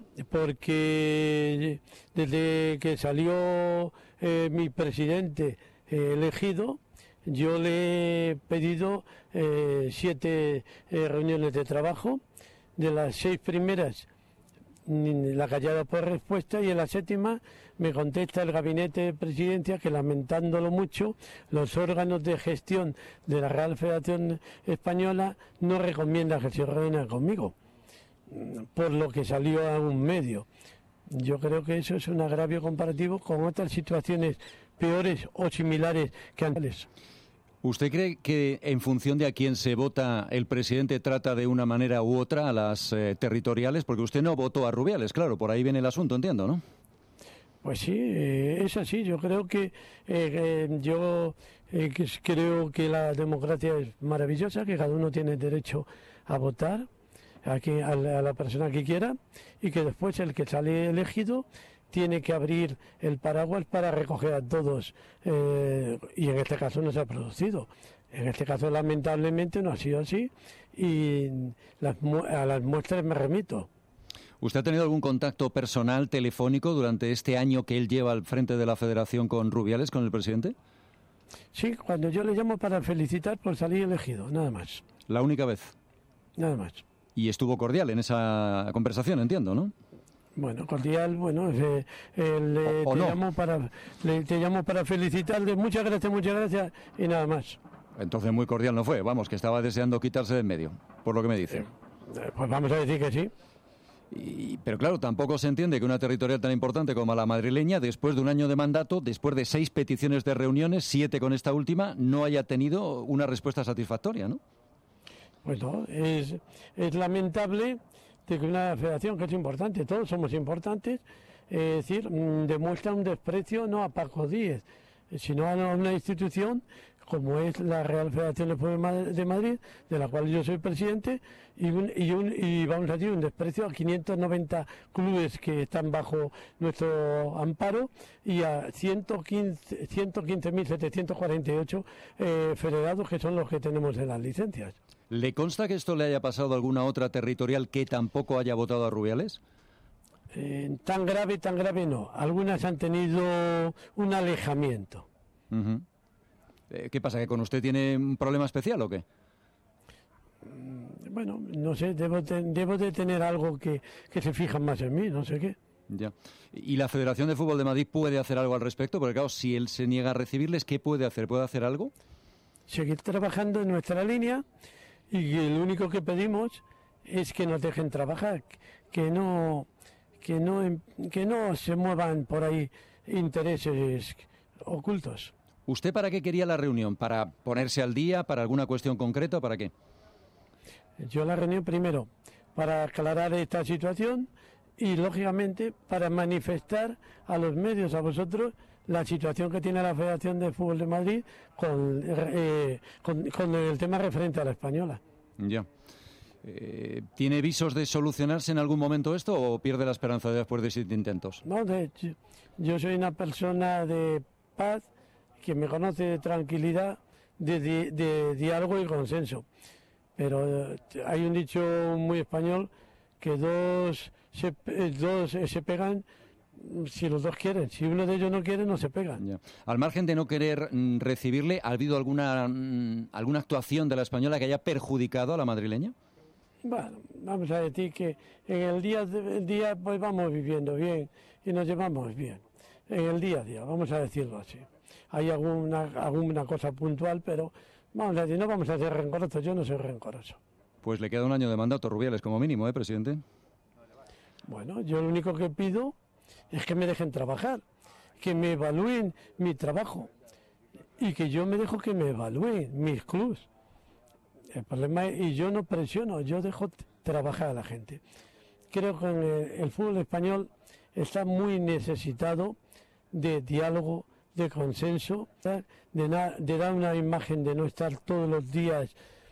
porque desde que salió eh, mi presidente eh, elegido, yo le he pedido eh, siete eh, reuniones de trabajo. De las seis primeras, la callada por respuesta, y en la séptima me contesta el gabinete de presidencia que, lamentándolo mucho, los órganos de gestión de la Real Federación Española no recomiendan que se reúnan conmigo, por lo que salió a un medio. Yo creo que eso es un agravio comparativo con otras situaciones peores o similares que antes. ¿Usted cree que en función de a quién se vota el presidente trata de una manera u otra a las eh, territoriales? Porque usted no votó a Rubiales, claro, por ahí viene el asunto, entiendo, ¿no? Pues sí, eh, es así. Yo creo que eh, eh, yo eh, que creo que la democracia es maravillosa, que cada uno tiene derecho a votar a, quien, a, la, a la persona que quiera, y que después el que sale elegido tiene que abrir el paraguas para recoger a todos, eh, y en este caso no se ha producido. En este caso, lamentablemente, no ha sido así, y las, a las muestras me remito. ¿Usted ha tenido algún contacto personal, telefónico, durante este año que él lleva al frente de la Federación con Rubiales, con el presidente? Sí, cuando yo le llamo para felicitar por salir elegido, nada más. ¿La única vez? Nada más. Y estuvo cordial en esa conversación, entiendo, ¿no? Bueno, cordial, bueno, eh, eh, le, o, o te, no. llamo para, le, te llamo para felicitarle, muchas gracias, muchas gracias, y nada más. Entonces muy cordial no fue, vamos, que estaba deseando quitarse de en medio, por lo que me dice. Eh, pues vamos a decir que sí. Y, pero claro, tampoco se entiende que una territorial tan importante como la madrileña, después de un año de mandato, después de seis peticiones de reuniones, siete con esta última, no haya tenido una respuesta satisfactoria, ¿no? Bueno, es, es lamentable de que una federación que es importante, todos somos importantes, eh, es decir, demuestra un desprecio no a Paco Díez, sino a una institución como es la Real Federación de Fútbol de Madrid, de la cual yo soy presidente, y, un, y, un, y vamos a decir un desprecio a quinientos noventa clubes que están bajo nuestro amparo y a ciento quince mil setecientos cuarenta y ocho eh, federados, que son los que tenemos en las licencias. ¿Le consta que esto le haya pasado a alguna otra territorial que tampoco haya votado a Rubiales? Eh, tan grave, tan grave no. Algunas han tenido un alejamiento. Uh-huh. eh, ¿Qué pasa, que con usted tiene un problema especial o qué? Bueno, no sé, debo, te, debo de tener algo que, que se fijan más en mí, no sé qué. Ya. ¿Y la Federación de Fútbol de Madrid puede hacer algo al respecto? Porque claro, si él se niega a recibirles, ¿qué puede hacer? ¿Puede hacer algo? Seguir trabajando en nuestra línea, y lo único que pedimos es que nos dejen trabajar, que no, que no, que no se muevan por ahí intereses ocultos. ¿Usted para qué quería la reunión? ¿Para ponerse al día? ¿Para alguna cuestión concreta? ¿Para qué? Yo la reunión primero para aclarar esta situación y, lógicamente, para manifestar a los medios, a vosotros, la situación que tiene la Federación de Fútbol de Madrid con, eh, con, con el tema referente a la española. Ya. Eh, ¿Tiene visos de solucionarse en algún momento esto o pierde la esperanza después de siete intentos? No, de hecho, yo soy una persona de paz, que me conoce de tranquilidad, de, de, de diálogo y consenso. Pero eh, hay un dicho muy español que dos se, eh, dos eh, se pegan si los dos quieren. Si uno de ellos no quiere, no se pegan. Ya. Al margen de no querer mm, recibirle, ¿ha habido alguna, mm, alguna actuación de la española que haya perjudicado a la madrileña? Bueno, vamos a decir que en el día, el día pues vamos viviendo bien y nos llevamos bien. En el día a día, vamos a decirlo así. Hay alguna, alguna cosa puntual, pero vamos a decir, no vamos a ser rencorosos. Yo no soy rencoroso. Pues le queda un año de mandato, Rubiales, como mínimo, ¿eh, presidente? Bueno, yo lo único que pido es que me dejen trabajar, que me evalúen mi trabajo y que yo me dejo que me evalúen mis clubes. El problema es, y yo no presiono, yo dejo trabajar a la gente. Creo que el, el fútbol español está muy necesitado de diálogo, de consenso, de, na, de dar una imagen de no estar todos los días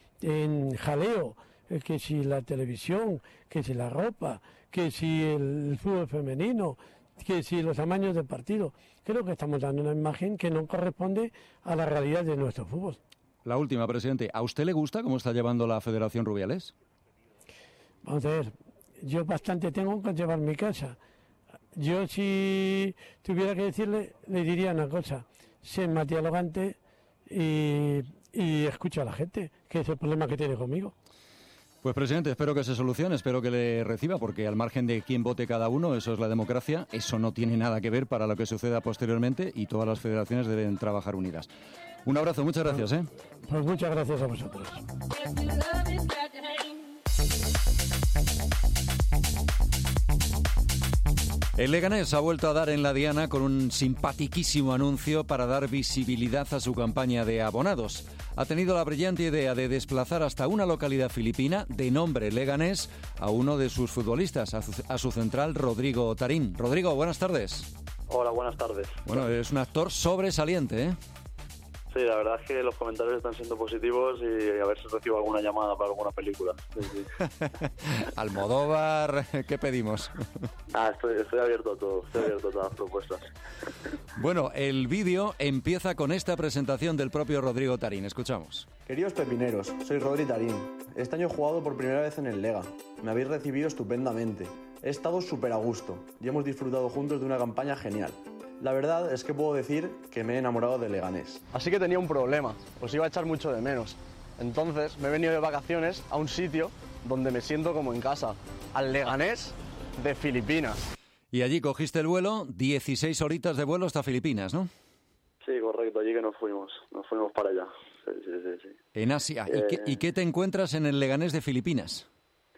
en jaleo, eh, que si la televisión, que si la ropa, que si el, el fútbol femenino, que si los amaños de partido. Creo que estamos dando una imagen que no corresponde a la realidad de nuestro fútbol. La última, presidente. ¿A usted le gusta cómo está llevando la Federación Rubiales? Vamos a ver, yo bastante tengo que llevar mi casa. Yo, si tuviera que decirle, le diría una cosa: sé más dialogante y, y escucho a la gente, que es el problema que tiene conmigo. Pues, presidente, espero que se solucione, espero que le reciba, porque al margen de quién vote cada uno, eso es la democracia, eso no tiene nada que ver para lo que suceda posteriormente y todas las federaciones deben trabajar unidas. Un abrazo, muchas gracias. ¿eh? Pues muchas gracias a vosotros. El Leganés ha vuelto a dar en la diana con un simpaticísimo anuncio para dar visibilidad a su campaña de abonados. Ha tenido la brillante idea de desplazar hasta una localidad filipina de nombre Leganés a uno de sus futbolistas, a su, a su central Rodrigo Tarín. Rodrigo, buenas tardes. Hola, buenas tardes. Bueno, es un actor sobresaliente, ¿eh? Sí, la verdad es que los comentarios están siendo positivos y a ver si recibo alguna llamada para alguna película. Sí, sí. Almodóvar, ¿qué pedimos? Ah, estoy, estoy abierto a todo, estoy abierto a todas las propuestas. Bueno, el vídeo empieza con esta presentación del propio Rodrigo Tarín. Escuchamos. Queridos pepineros, soy Rodri Tarín. Este año he jugado por primera vez en el Lega. Me habéis recibido estupendamente. He estado súper a gusto y hemos disfrutado juntos de una campaña genial. La verdad es que puedo decir que me he enamorado de Leganés. Así que tenía un problema, os iba a echar mucho de menos. Entonces me he venido de vacaciones a un sitio donde me siento como en casa, al Leganés de Filipinas. Y allí cogiste el vuelo, dieciséis horitas de vuelo hasta Filipinas, ¿no? Sí, correcto, allí que nos fuimos, nos fuimos para allá. Sí, sí, sí, sí. En Asia. ¿Y, eh... qué, ¿Y qué te encuentras en el Leganés de Filipinas?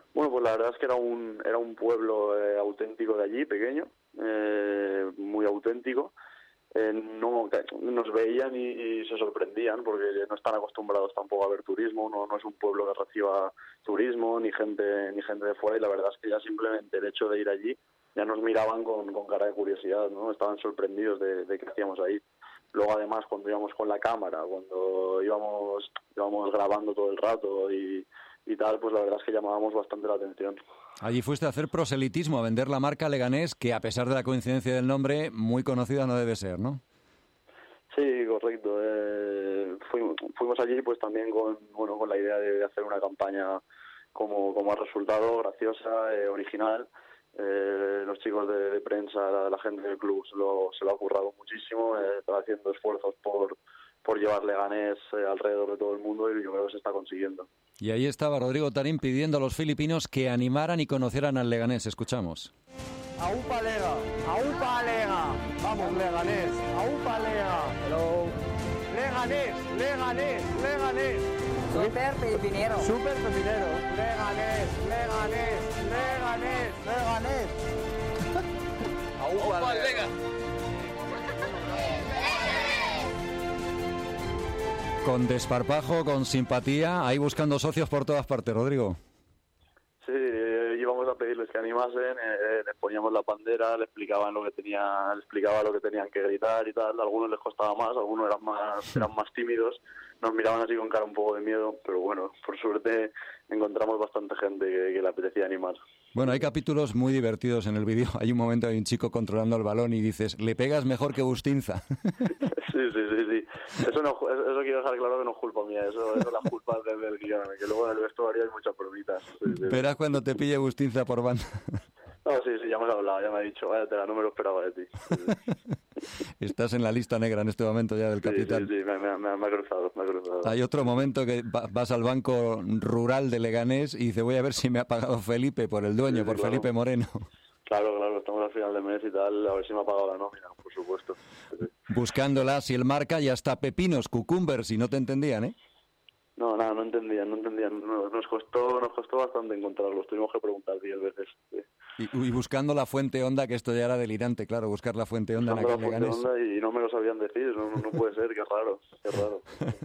Bueno, pues la verdad es que era un era un pueblo eh, auténtico de allí, pequeño, eh, muy auténtico. Eh, no nos veían y, y se sorprendían porque no están acostumbrados tampoco a ver turismo, no no es un pueblo que reciba turismo ni gente ni gente de fuera, y la verdad es que ya simplemente el hecho de ir allí ya nos miraban con, con cara de curiosidad, ¿no? Estaban sorprendidos de, de qué hacíamos ahí. Luego además cuando íbamos con la cámara, cuando íbamos íbamos grabando todo el rato y, y tal, pues la verdad es que llamábamos bastante la atención. Allí fuiste a hacer proselitismo, a vender la marca Leganés, que a pesar de la coincidencia del nombre, muy conocida no debe ser, ¿no? Sí, correcto. Eh, fuimos, fuimos allí pues también con bueno con la idea de hacer una campaña como, como ha resultado, graciosa, eh, original. Eh, los chicos de, de prensa, la, la gente del club se lo, se lo ha currado muchísimo, eh, está haciendo esfuerzos por, por llevar Leganés eh, alrededor de todo el mundo y yo creo que se está consiguiendo. Y ahí estaba Rodrigo Tarín pidiendo a los filipinos que animaran y conocieran al Leganés. Escuchamos. Aupa Lega, Aupa Lega, vamos Leganés, Aupa Lega. Hello. Leganés, Leganés, Leganés. Super pepinero. Super pepinero. Leganés, Leganés, Leganés, Leganés. Aupa Lega. Con desparpajo, con simpatía, ahí buscando socios por todas partes, Rodrigo. Sí, eh, íbamos a pedirles que animasen, eh, les poníamos la bandera, les explicaban lo que tenía, les explicaba lo que tenían que gritar y tal. A algunos les costaba más, algunos eran más, eran más tímidos, nos miraban así con cara un poco de miedo, pero bueno, por suerte encontramos bastante gente que, que le apetecía animar. Bueno, hay capítulos muy divertidos en el vídeo. Hay un momento, hay un chico controlando el balón y dices, le pegas mejor que Bustinza. Sí, sí, sí, sí. Eso, no, eso quiero dejar claro que no es culpa mía, eso, eso es la culpa del, del guion, que luego en el vestuario hay muchas bromitas. Sí, sí. Verás cuando te pille Bustinza por banda. No, sí, sí, ya me has hablado, ya me ha dicho, váyatela, no me lo esperaba de ti. Sí, sí. Estás en la lista negra en este momento ya del capitán. Sí, sí, sí, me, me, me, me ha cruzado, me ha cruzado. Hay otro momento que vas al banco rural de Leganés y dice, voy a ver si me ha pagado Felipe por el dueño, sí, sí, por claro. Felipe Moreno. Claro, claro, estamos al final de mes y tal, a ver si me ha pagado la nómina, por supuesto. Sí. Buscándola, si el marca, y hasta pepinos, cucumbers, y no te entendían, ¿eh? No, nada, no entendían, no entendían. Nos costó, nos costó bastante encontrarlos, tuvimos que preguntar diez veces. Sí. Y, y buscando la fuente Honda, que esto ya era delirante, claro, buscar la fuente Honda en aquel Leganés. Y no me lo sabían decir, no, no puede ser, qué raro, qué raro.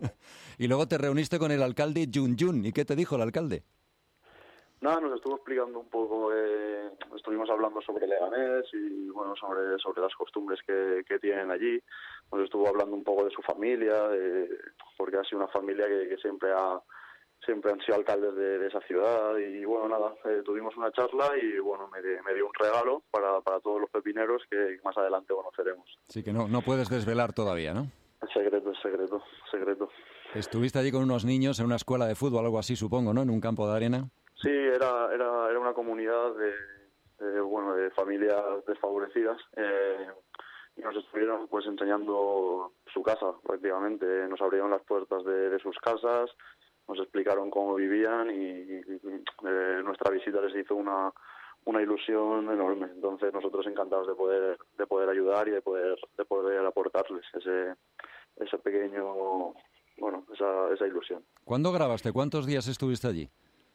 Y luego te reuniste con el alcalde Yun Yun, ¿y qué te dijo el alcalde? Nada, nos estuvo explicando un poco, eh, estuvimos hablando sobre Leganés y bueno, sobre sobre las costumbres que, que tienen allí. Nos estuvo hablando un poco de su familia, de, porque ha sido una familia que, que siempre ha siempre han sido alcaldes de, de esa ciudad y bueno, nada, eh, tuvimos una charla y bueno, me, de, me dio un regalo para, para todos los pepineros que más adelante conoceremos. Sí, que no, no puedes desvelar todavía, ¿no? Es secreto, es secreto, secreto. Estuviste allí con unos niños en una escuela de fútbol, algo así, supongo, ¿no? En un campo de arena. Sí, era era era una comunidad de, de bueno de familias desfavorecidas eh, y nos estuvieron pues enseñando su casa prácticamente, nos abrieron las puertas de, de sus casas, nos explicaron cómo vivían y, y, y eh, nuestra visita les hizo una una ilusión enorme. Entonces nosotros encantados de poder de poder ayudar y de poder de poder aportarles ese ese pequeño bueno esa esa ilusión. ¿Cuándo grabaste? ¿Cuántos días estuviste allí?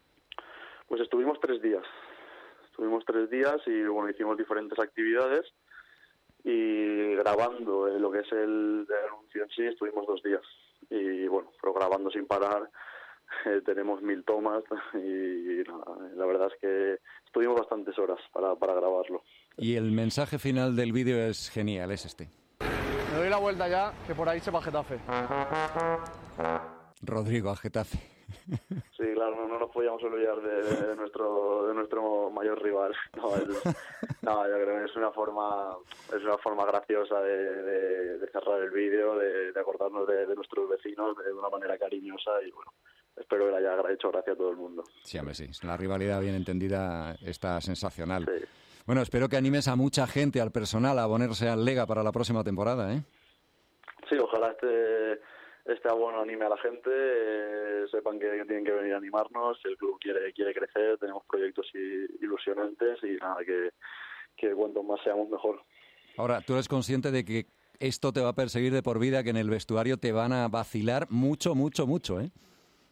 Pues estuvimos tres días, estuvimos tres días y bueno, hicimos diferentes actividades y grabando eh, lo que es el, el anuncio en sí estuvimos dos días y bueno, pero grabando sin parar eh, tenemos mil tomas y, y nada, la verdad es que estuvimos bastantes horas para, para grabarlo. Y el mensaje final del vídeo es genial, es este. Me doy la vuelta ya, que por ahí se va a Getafe. Rodrigo, a Getafe. Sí, claro, no, no nos podíamos olvidar de, de, de nuestro de nuestro mayor rival. No, es, no, yo creo que es una forma es una forma graciosa de, de, de cerrar el vídeo, de, de acordarnos de, de nuestros vecinos de una manera cariñosa y bueno, espero que le haya hecho gracia a todo el mundo. Sí, hombre, sí. La rivalidad bien entendida está sensacional. Sí. Bueno, espero que animes a mucha gente, al personal, a ponerse al Lega para la próxima temporada, ¿eh? Sí, ojalá este este abono anime a la gente, eh, sepan que tienen que venir a animarnos, si el club quiere quiere crecer, tenemos proyectos y, ilusionantes y nada, que, que cuanto más seamos mejor. Ahora, tú eres consciente de que esto te va a perseguir de por vida, que en el vestuario te van a vacilar mucho, mucho, mucho, ¿eh? Sí,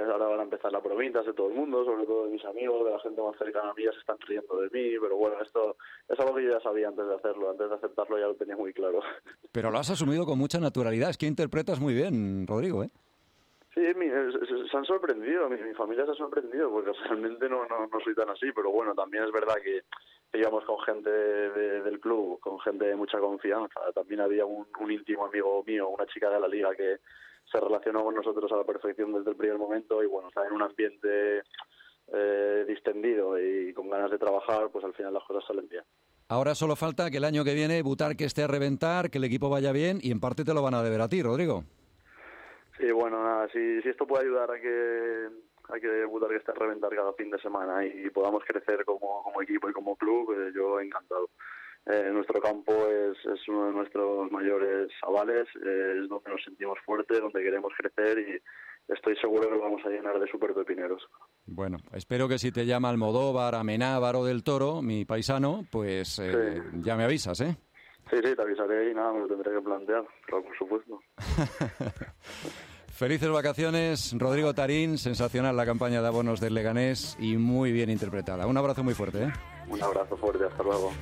ahora van a empezar las bromitas de todo el mundo, sobre todo de mis amigos, de la gente más cercana a mí, ya se están riendo de mí, pero bueno, esto es algo que yo ya sabía antes de hacerlo, antes de aceptarlo ya lo tenía muy claro. Pero lo has asumido con mucha naturalidad, es que interpretas muy bien, Rodrigo, ¿eh? Sí, mi, se, se han sorprendido, mi, mi familia se ha sorprendido, porque realmente no, no, no soy tan así, pero bueno, también es verdad que íbamos con gente de, del club, con gente de mucha confianza. También había un, un íntimo amigo mío, una chica de la liga que se relacionó con nosotros a la perfección desde el primer momento y bueno, está en un ambiente eh, distendido y con ganas de trabajar, pues al final las cosas salen bien. Ahora solo falta que el año que viene Butarque esté a reventar, que el equipo vaya bien y en parte te lo van a deber a ti, Rodrigo. Sí, bueno, nada, si, si esto puede ayudar a que a que Butarque esté a reventar cada fin de semana y podamos crecer como, como equipo y como club, eh, yo encantado. Eh, nuestro campo es, es uno de nuestros mayores avales, eh, es donde nos sentimos fuertes, donde queremos crecer y estoy seguro que lo vamos a llenar de super pepineros. Bueno, espero que si te llama Almodóvar, Amenábar o Del Toro, mi paisano, pues eh, sí. Ya me avisas, ¿eh? Sí, sí, te avisaré y nada, me lo tendré que plantear, claro, por supuesto. Felices vacaciones, Rodrigo Tarín, sensacional la campaña de abonos del Leganés y muy bien interpretada. Un abrazo muy fuerte, ¿eh? Un abrazo fuerte, hasta luego.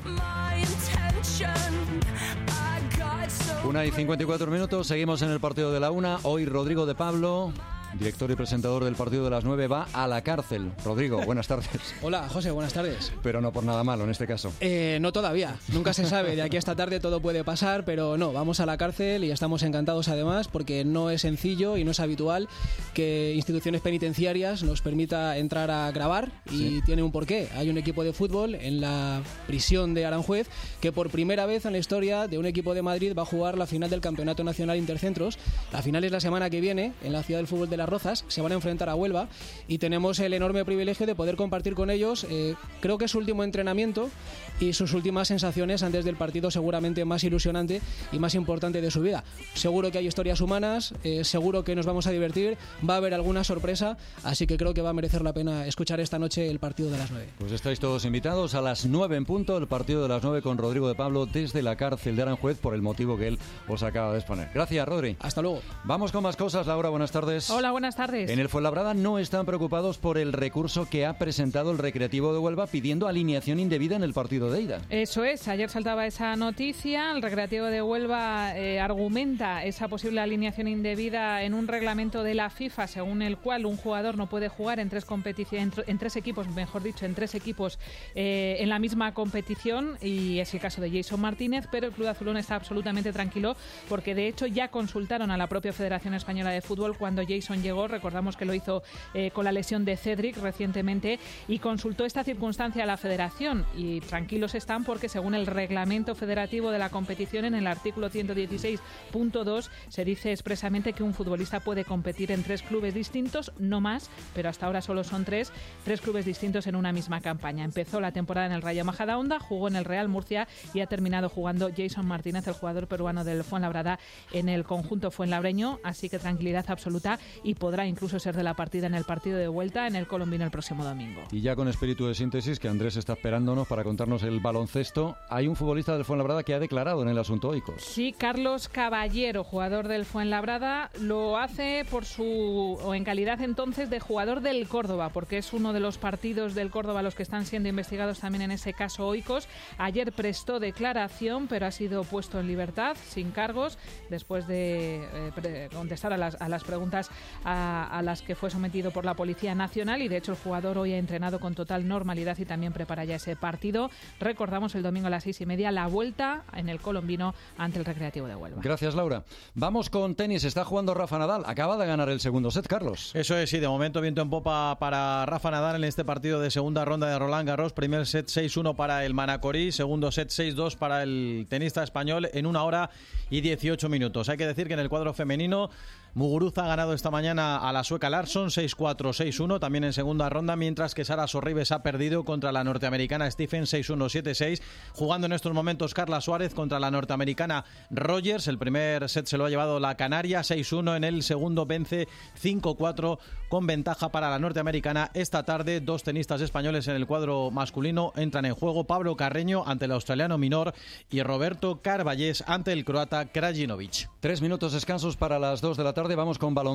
Una y cincuenta y cuatro minutos, seguimos en el partido de la una. Hoy Rodrigo de Pablo, director y presentador del partido de las nueve, va a la cárcel. Rodrigo, buenas tardes. Hola, José, buenas tardes. Pero no por nada malo en este caso. Eh, no todavía, nunca se sabe. De aquí a esta tarde todo puede pasar, pero no, vamos a la cárcel y estamos encantados además porque no es sencillo y no es habitual que instituciones penitenciarias nos permita entrar a grabar y sí. Tiene un porqué. Hay un equipo de fútbol en la prisión de Aranjuez que por primera vez en la historia de un equipo de Madrid va a jugar la final del Campeonato Nacional Intercentros. La final es la semana que viene en la Ciudad del Fútbol de Las Rozas, se van a enfrentar a Huelva y tenemos el enorme privilegio de poder compartir con ellos, eh, creo que su último entrenamiento y sus últimas sensaciones antes del partido seguramente más ilusionante y más importante de su vida. Seguro que hay historias humanas, eh, seguro que nos vamos a divertir, va a haber alguna sorpresa, así que creo que va a merecer la pena escuchar esta noche el partido de las nueve. Pues estáis todos invitados a las nueve en punto, el partido de las nueve con Rodrigo de Pablo desde la cárcel de Aranjuez por el motivo que él os acaba de exponer. Gracias, Rodri. Hasta luego. Vamos con más cosas. Laura, buenas tardes. Hola, buenas tardes. En el Fuenlabrada no están preocupados por el recurso que ha presentado el Recreativo de Huelva pidiendo alineación indebida en el partido de ida. Eso es, ayer saltaba esa noticia. El Recreativo de Huelva eh, argumenta esa posible alineación indebida en un reglamento de la FIFA, según el cual un jugador no puede jugar en tres competiciones, en, en tres equipos, mejor dicho, en tres equipos eh, en la misma competición, y es el caso de Jason Martínez, pero el Club Azulón está absolutamente tranquilo porque de hecho ya consultaron a la propia Federación Española de Fútbol cuando Jason llegó. Recordamos que lo hizo eh, con la lesión de Cedric recientemente y consultó esta circunstancia a la Federación y tranquilos están porque según el reglamento federativo de la competición, en el artículo ciento dieciséis punto dos se dice expresamente que un futbolista puede competir en tres clubes distintos, no más, pero hasta ahora solo son tres, tres clubes distintos en una misma campaña. Empezó la temporada en el Rayo Majadahonda, jugó en el Real Murcia y ha terminado jugando Jason Martínez, el jugador peruano del Fuenlabrada, en el conjunto fuenlabreño, así que tranquilidad absoluta y podrá incluso ser de la partida en el partido de vuelta en el Colombino el próximo domingo. Y ya con espíritu de síntesis, que Andrés está esperándonos para contarnos el baloncesto, hay un futbolista del Fuenlabrada que ha declarado en el asunto Oikos. Sí, Carlos Caballero, jugador del Fuenlabrada, lo hace por su o en calidad entonces de jugador del Córdoba, porque es uno de los partidos del Córdoba los que están siendo investigados también en ese caso Oikos. Ayer prestó declaración, pero ha sido puesto en libertad, sin cargos, después de eh, pre- contestar a las, a las preguntas a, a las que fue sometido por la Policía Nacional, y de hecho el jugador hoy ha entrenado con total normalidad y también prepara ya ese partido. Recordamos el domingo a las seis y media la vuelta en el Colombino ante el Recreativo de Huelva. Gracias, Laura. Vamos con tenis. Está jugando Rafa Nadal. Acaba de ganar el segundo set, Carlos. Eso es, sí. De momento viento en popa para Rafa Nadal en este partido de segunda ronda de Roland Garros. Primer set seis uno para el manacorí. Segundo set seis dos para el tenista español en una hora y dieciocho minutos. Hay que decir que en el cuadro femenino Muguruza ha ganado esta mañana a la sueca Larsson seis cuatro seis uno, también en segunda ronda, mientras que Sara Sorribes ha perdido contra la norteamericana Stephen seis uno siete seis. Jugando en estos momentos Carla Suárez contra la norteamericana Rogers. El primer set se lo ha llevado la canaria seis uno, en el segundo vence cinco cuatro con ventaja para la norteamericana. Esta tarde dos tenistas españoles en el cuadro masculino entran en juego: Pablo Carreño ante el australiano Minor y Roberto Carballés ante el croata Krajinovic. Tres minutos escasos para las dos de la tarde. Vamos con baloncesto. Mañana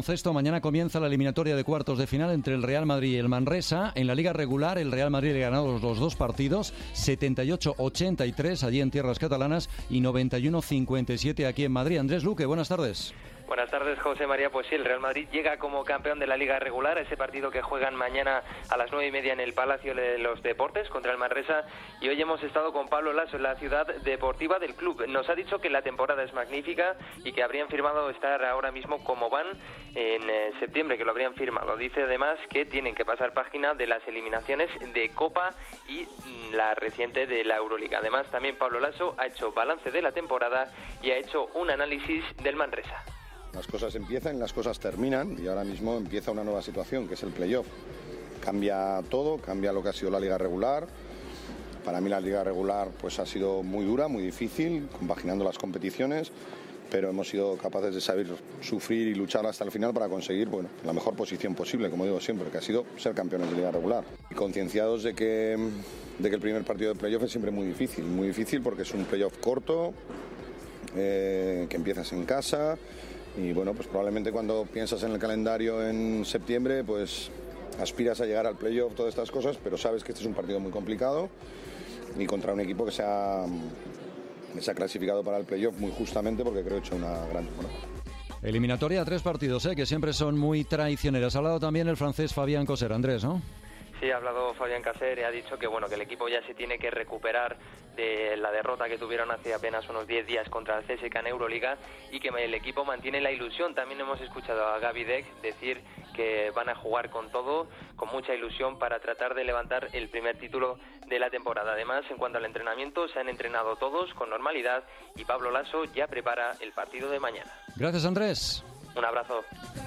mañana comienza la eliminatoria de cuartos de final entre el Real Madrid y el Manresa. En la liga regular, el Real Madrid le ha ganado los dos partidos, setenta y ocho ochenta y tres allí en tierras catalanas y noventa y uno cincuenta y siete aquí en Madrid. Andrés Luque, buenas tardes. Buenas tardes, José María. Pues sí, el Real Madrid llega como campeón de la Liga Regular a ese partido que juegan mañana a las nueve y media en el Palacio de los Deportes contra el Manresa. Y hoy hemos estado con Pablo Lasso en la ciudad deportiva del club. Nos ha dicho que la temporada es magnífica y que habrían firmado estar ahora mismo como van en eh, septiembre, que lo habrían firmado. Dice además que tienen que pasar página de las eliminaciones de Copa y la reciente de la Euroliga. Además, también Pablo Lasso ha hecho balance de la temporada y ha hecho un análisis del Manresa. Las cosas empiezan, las cosas terminan y ahora mismo empieza una nueva situación que es el playoff. Cambia todo, cambia lo que ha sido la liga regular. Para mí la liga regular pues ha sido muy dura, muy difícil, compaginando las competiciones, pero hemos sido capaces de saber sufrir y luchar hasta el final para conseguir bueno, la mejor posición posible, como digo siempre, que ha sido ser campeones de liga regular. Y concienciados de que, de que el primer partido de playoff es siempre muy difícil, muy difícil porque es un playoff corto, eh, que empiezas en casa. Y bueno, pues probablemente cuando piensas en el calendario en septiembre, pues aspiras a llegar al playoff, todas estas cosas, pero sabes que este es un partido muy complicado y contra un equipo que se ha, que se ha clasificado para el playoff muy justamente porque creo que ha hecho una gran temporada. Eliminatoria a tres partidos, ¿eh? Que siempre son muy traicioneras. Ha hablado también el francés Fabián Coser, Andrés, ¿no? Sí, ha hablado Fabián Caser y ha dicho que bueno que el equipo ya se tiene que recuperar de la derrota que tuvieron hace apenas unos diez días contra el C S K en Euroliga y que el equipo mantiene la ilusión. También hemos escuchado a Gaby Deck decir que van a jugar con todo, con mucha ilusión para tratar de levantar el primer título de la temporada. Además, en cuanto al entrenamiento, se han entrenado todos con normalidad y Pablo Lasso ya prepara el partido de mañana. Gracias, Andrés. Un abrazo.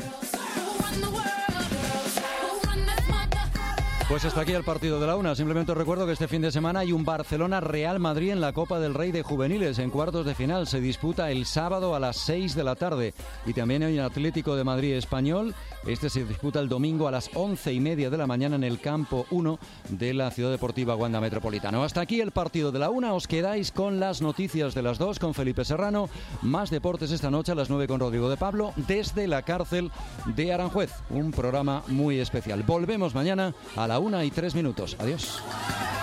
Pues hasta aquí el partido de la una. Simplemente os recuerdo que este fin de semana hay un Barcelona-Real Madrid en la Copa del Rey de Juveniles. En cuartos de final se disputa el sábado a las seis de la tarde. Y también hay un Atlético de Madrid español. Este se disputa el domingo a las once y media de la mañana en el campo uno de la Ciudad Deportiva Wanda Metropolitano. Hasta aquí el partido de la una. Os quedáis con las noticias de las dos con Felipe Serrano. Más deportes esta noche a las nueve con Rodrigo de Pablo desde la cárcel de Aranjuez. Un programa muy especial. Volvemos mañana a la una y tres minutos. Adiós.